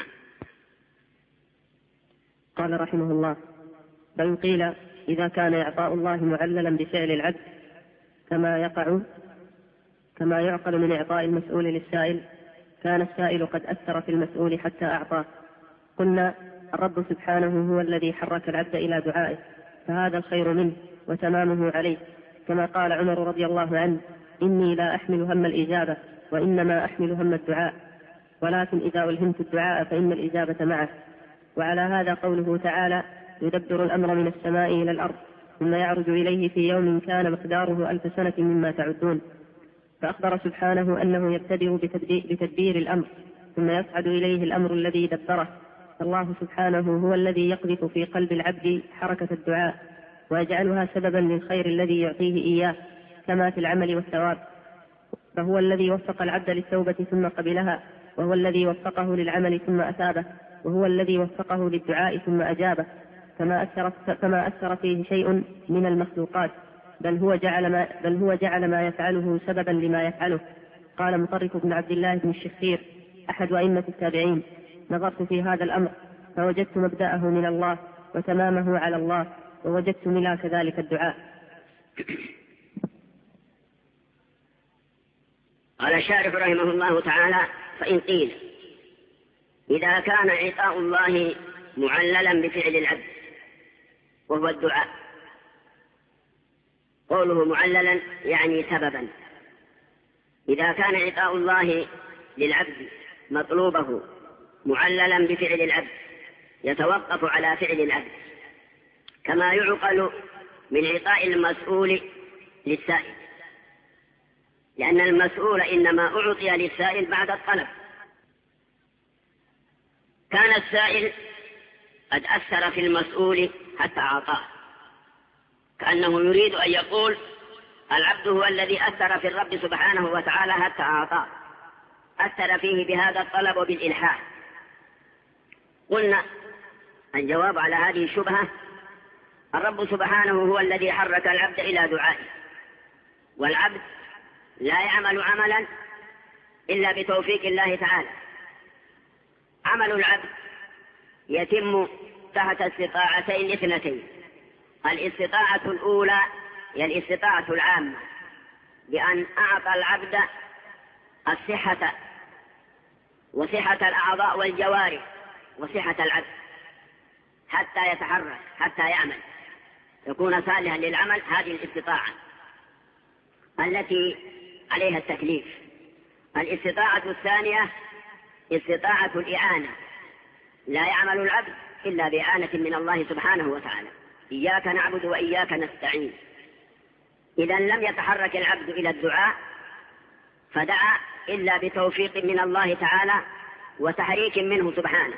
قال رحمه الله فإن قيل إذا كان إعطاء الله معللا بفعل العبد كما يقع كما يعقل من إعطاء المسؤول للسائل، كان السائل قد أثر في المسؤول حتى أعطاه. قلنا الرب سبحانه هو الذي حرك العبد إلى دعائه، فهذا الخير منه وتمامه عليه، كما قال عمر رضي الله عنه إني لا أحمل هم الإجابة وإنما أحمل هم الدعاء، ولكن إذا ألهمت الدعاء فإن الإجابة معه. وعلى هذا قوله تعالى يدبر الأمر من السماء إلى الأرض ثم يعرج إليه في يوم كان مقداره ألف سنة مما تعدون. فأخبر سبحانه أنه يبتدئ بتدبير الأمر ثم يصعد إليه الأمر الذي دبره. الله سبحانه هو الذي يقذف في قلب العبد حركة الدعاء ويجعلها سببا للخير الذي يعطيه إياه كما في العمل والثواب، فهو الذي وفق العبد للتوبة ثم قبلها، وهو الذي وفقه للعمل ثم أثابه، وهو الذي وفقه للدعاء ثم أجابه، فما أثر, فما أثر فيه شيء من المخلوقات، بل هو جعل ما, بل هو جعل ما يفعله سببا لما يفعله. قال مطرف بن عبد الله بن الشخير أحد أئمة التابعين نظرت في هذا الأمر فوجدت مبدأه من الله وتمامه على الله، ووجدت ملاك ذلك الدعاء. قال الشارح رحمه الله تعالى فإن قيل إذا كان عطاء الله معللا بفعل العبد وهو الدعاء، قوله معللا يعني سببا. إذا كان عطاء الله للعبد مطلوبه معللا بفعل العبد يتوقف على فعل العبد، كما يعقل من عطاء المسؤول للسائل، لأن المسؤول إنما أعطي للسائل بعد الطلب. كان السائل قد أثر في المسؤول حتى أعطاه، كأنه يريد أن يقول العبد هو الذي أثر في الرب سبحانه وتعالى حتى أعطاه، أثر فيه بهذا الطلب وبالإلحاح. قلنا الجواب على هذه الشبهة: الرب سبحانه هو الذي حرك العبد إلى دعائه، والعبد لا يعمل عملا إلا بتوفيق الله تعالى. عمل العبد يتم تحت استطاعتين اثنتين: الاستطاعة الأولى هي الاستطاعة العامة، بأن أعطى العبد الصحة وصحة الأعضاء والجوارح وصحة العبد حتى يتحرك حتى يعمل يكون صالحا للعمل. هذه الاستطاعة التي عليها التكليف. الاستطاعة الثانية استطاعة الإعانة، لا يعمل العبد إلا بإعانة من الله سبحانه وتعالى: إياك نعبد وإياك نستعين. إذا لم يتحرك العبد إلى الدعاء فدعا إلا بتوفيق من الله تعالى وتحريك منه سبحانه.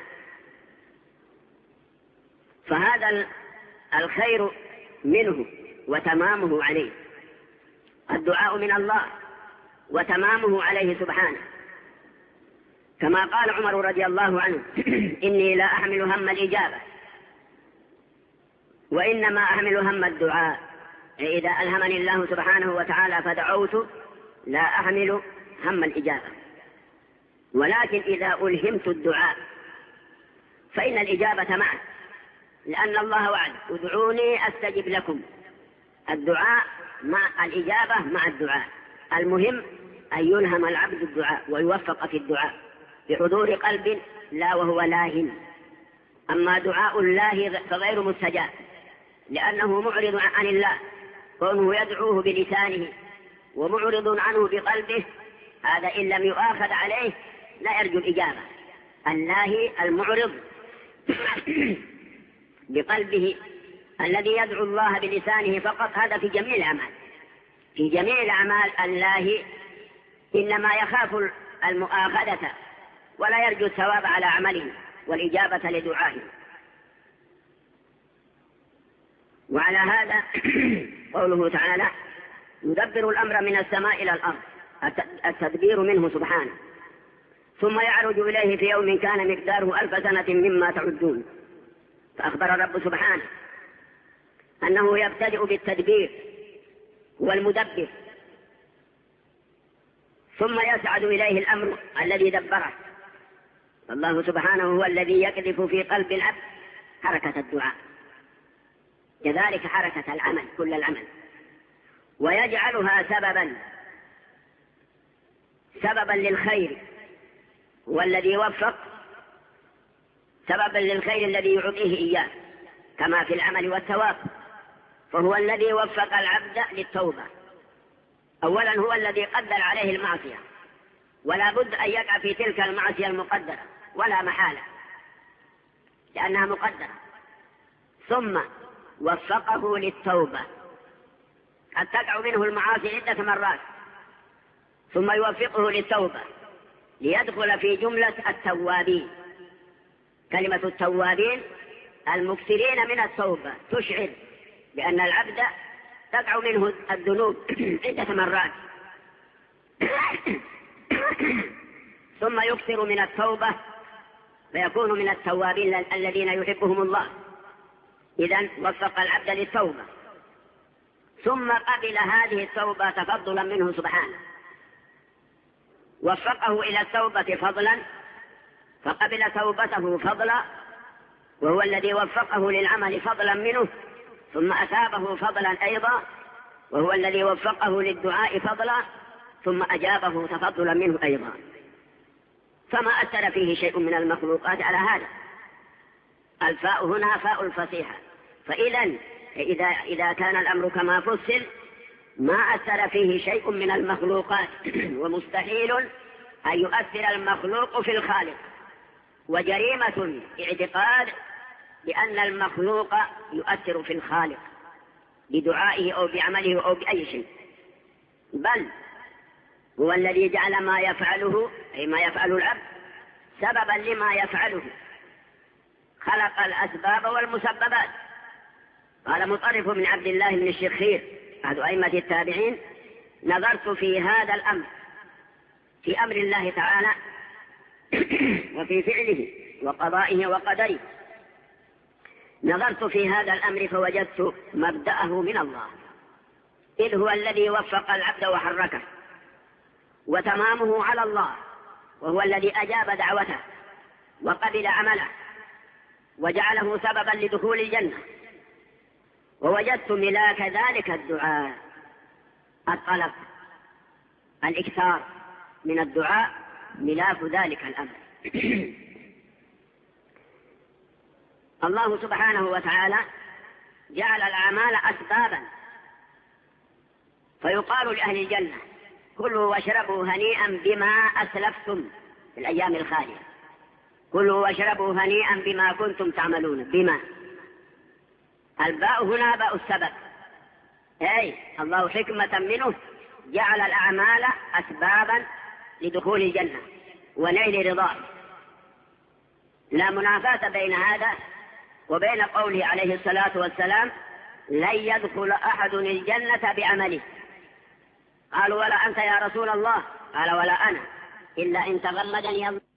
فهذا الخير منه وتمامه عليه، الدعاء من الله وتمامه عليه سبحانه، كما قال عمر رضي الله عنه: إني لا أحمل هم الإجابة وإنما أحمل هم الدعاء. إذا ألهمني الله سبحانه وتعالى فدعوت لا أحمل هم الإجابة، ولكن إذا ألهمت الدعاء فإن الإجابة معه، لأن الله وعد: ادعوني أستجب لكم. الدعاء مع الإجابة مع الدعاء. المهم أن يلهم العبد الدعاء ويوفق في الدعاء بحضور قلب لا وهو لاهٍ. أما دعاء الله فغير مستجاب، لأنه معرض عن الله، كونه يدعوه بلسانه ومعرض عنه بقلبه، هذا إن لم يؤاخذ عليه لا يرجو الإجابة. اللاهي المعرض بقلبه الذي يدعو الله بلسانه فقط، هذا في جميع الأعمال. في جميع الأعمال اللاهي إنما يخاف المؤاخذة ولا يرجو الثواب على عمله والإجابة لدعائه. وعلى هذا قوله تعالى: يدبر الأمر من السماء إلى الأرض، التدبير منه سبحانه، ثم يعرج إليه في يوم كان مقداره ألف سنة مما تعدون. فأخبر الرب سبحانه أنه يبتدئ بالتدبير والمدبر، ثم يسعد إليه الأمر الذي دبره. الله سبحانه هو الذي يقذف في قلب العبد حركة الدعاء، كذلك حركة العمل كل العمل، ويجعلها سببا سببا للخير، والذي وفق سببا للخير الذي يعطيه إياه، كما في العمل والثواب. فهو الذي وفق العبد للتوبة. أولا هو الذي قدر عليه المعصية، ولا بد أن يقع في تلك المعصية المقدرة ولا محالة لأنها مقدرة. ثم وفقه للتوبة، قد تقع منه المعاصي عدة مرات، ثم يوفقه للتوبة ليدخل في جملة التوابين. كلمة التوابين المكثرين من التوبة تشعر بأن العبد تقع منه الذنوب عدة مرات ثم يكثر من التوبة فيكون من التوابين الذين يحبهم الله. إذن وفق العبد للتوبة، ثم قبل هذه التوبة تفضلا منه سبحانه، وفقه إلى التوبة فضلا فقبل توبته فضلا، وهو الذي وفقه للعمل فضلا منه، ثم أثابه فضلا أيضا، وهو الذي وفقه للدعاء فضلا، ثم أجابه تفضلا منه أيضا. فما أثر فيه شيء من المخلوقات على هذا. الفاء هنا فاء الفصيحة. فإذا إذا إذا كان الأمر كما فصل ما أثر فيه شيء من المخلوقات ومستحيل أن يؤثر المخلوق في الخالق، وجريمة اعتقاد بأن المخلوق يؤثر في الخالق بدعائه أو بعمله أو بأي شيء، بل هو الذي جعل ما يفعله أي ما يفعل العبد سببا لما يفعله، خلق الأسباب والمسببات. قال مطرف بن عبد الله بن الشخير أحد أئمة التابعين: نظرت في هذا الأمر، في أمر الله تعالى وفي فعله وقضائه وقدره، نظرت في هذا الأمر فوجدت مبدأه من الله، إذ هو الذي وفق العبد وحركه، وتمامه على الله، وهو الذي أجاب دعوته وقبل عمله وجعله سببا لدخول الجنة. ووجدت ملاك ذلك الدعاء الطلب، الإكثار من الدعاء ملاك ذلك الأمر. الله سبحانه وتعالى جعل الأعمال أسبابا، فيقال لأهل الجنة: كلوا واشربوا هنيئا بما أسلفتم في الأيام الخالية، كلوا واشربوا هنيئا بما كنتم تعملون. بما الباء هنا باء السبب، أي الله حكمة منه جعل الأعمال أسبابا لدخول الجنة ونيل رضاه. لا منافاة بين هذا وبين قوله عليه الصلاة والسلام: لن يدخل أحد الجنة بعمله. قالوا: ولا أنت يا رسول الله؟ قال: ولا أنا، إلا إن تغمدني الله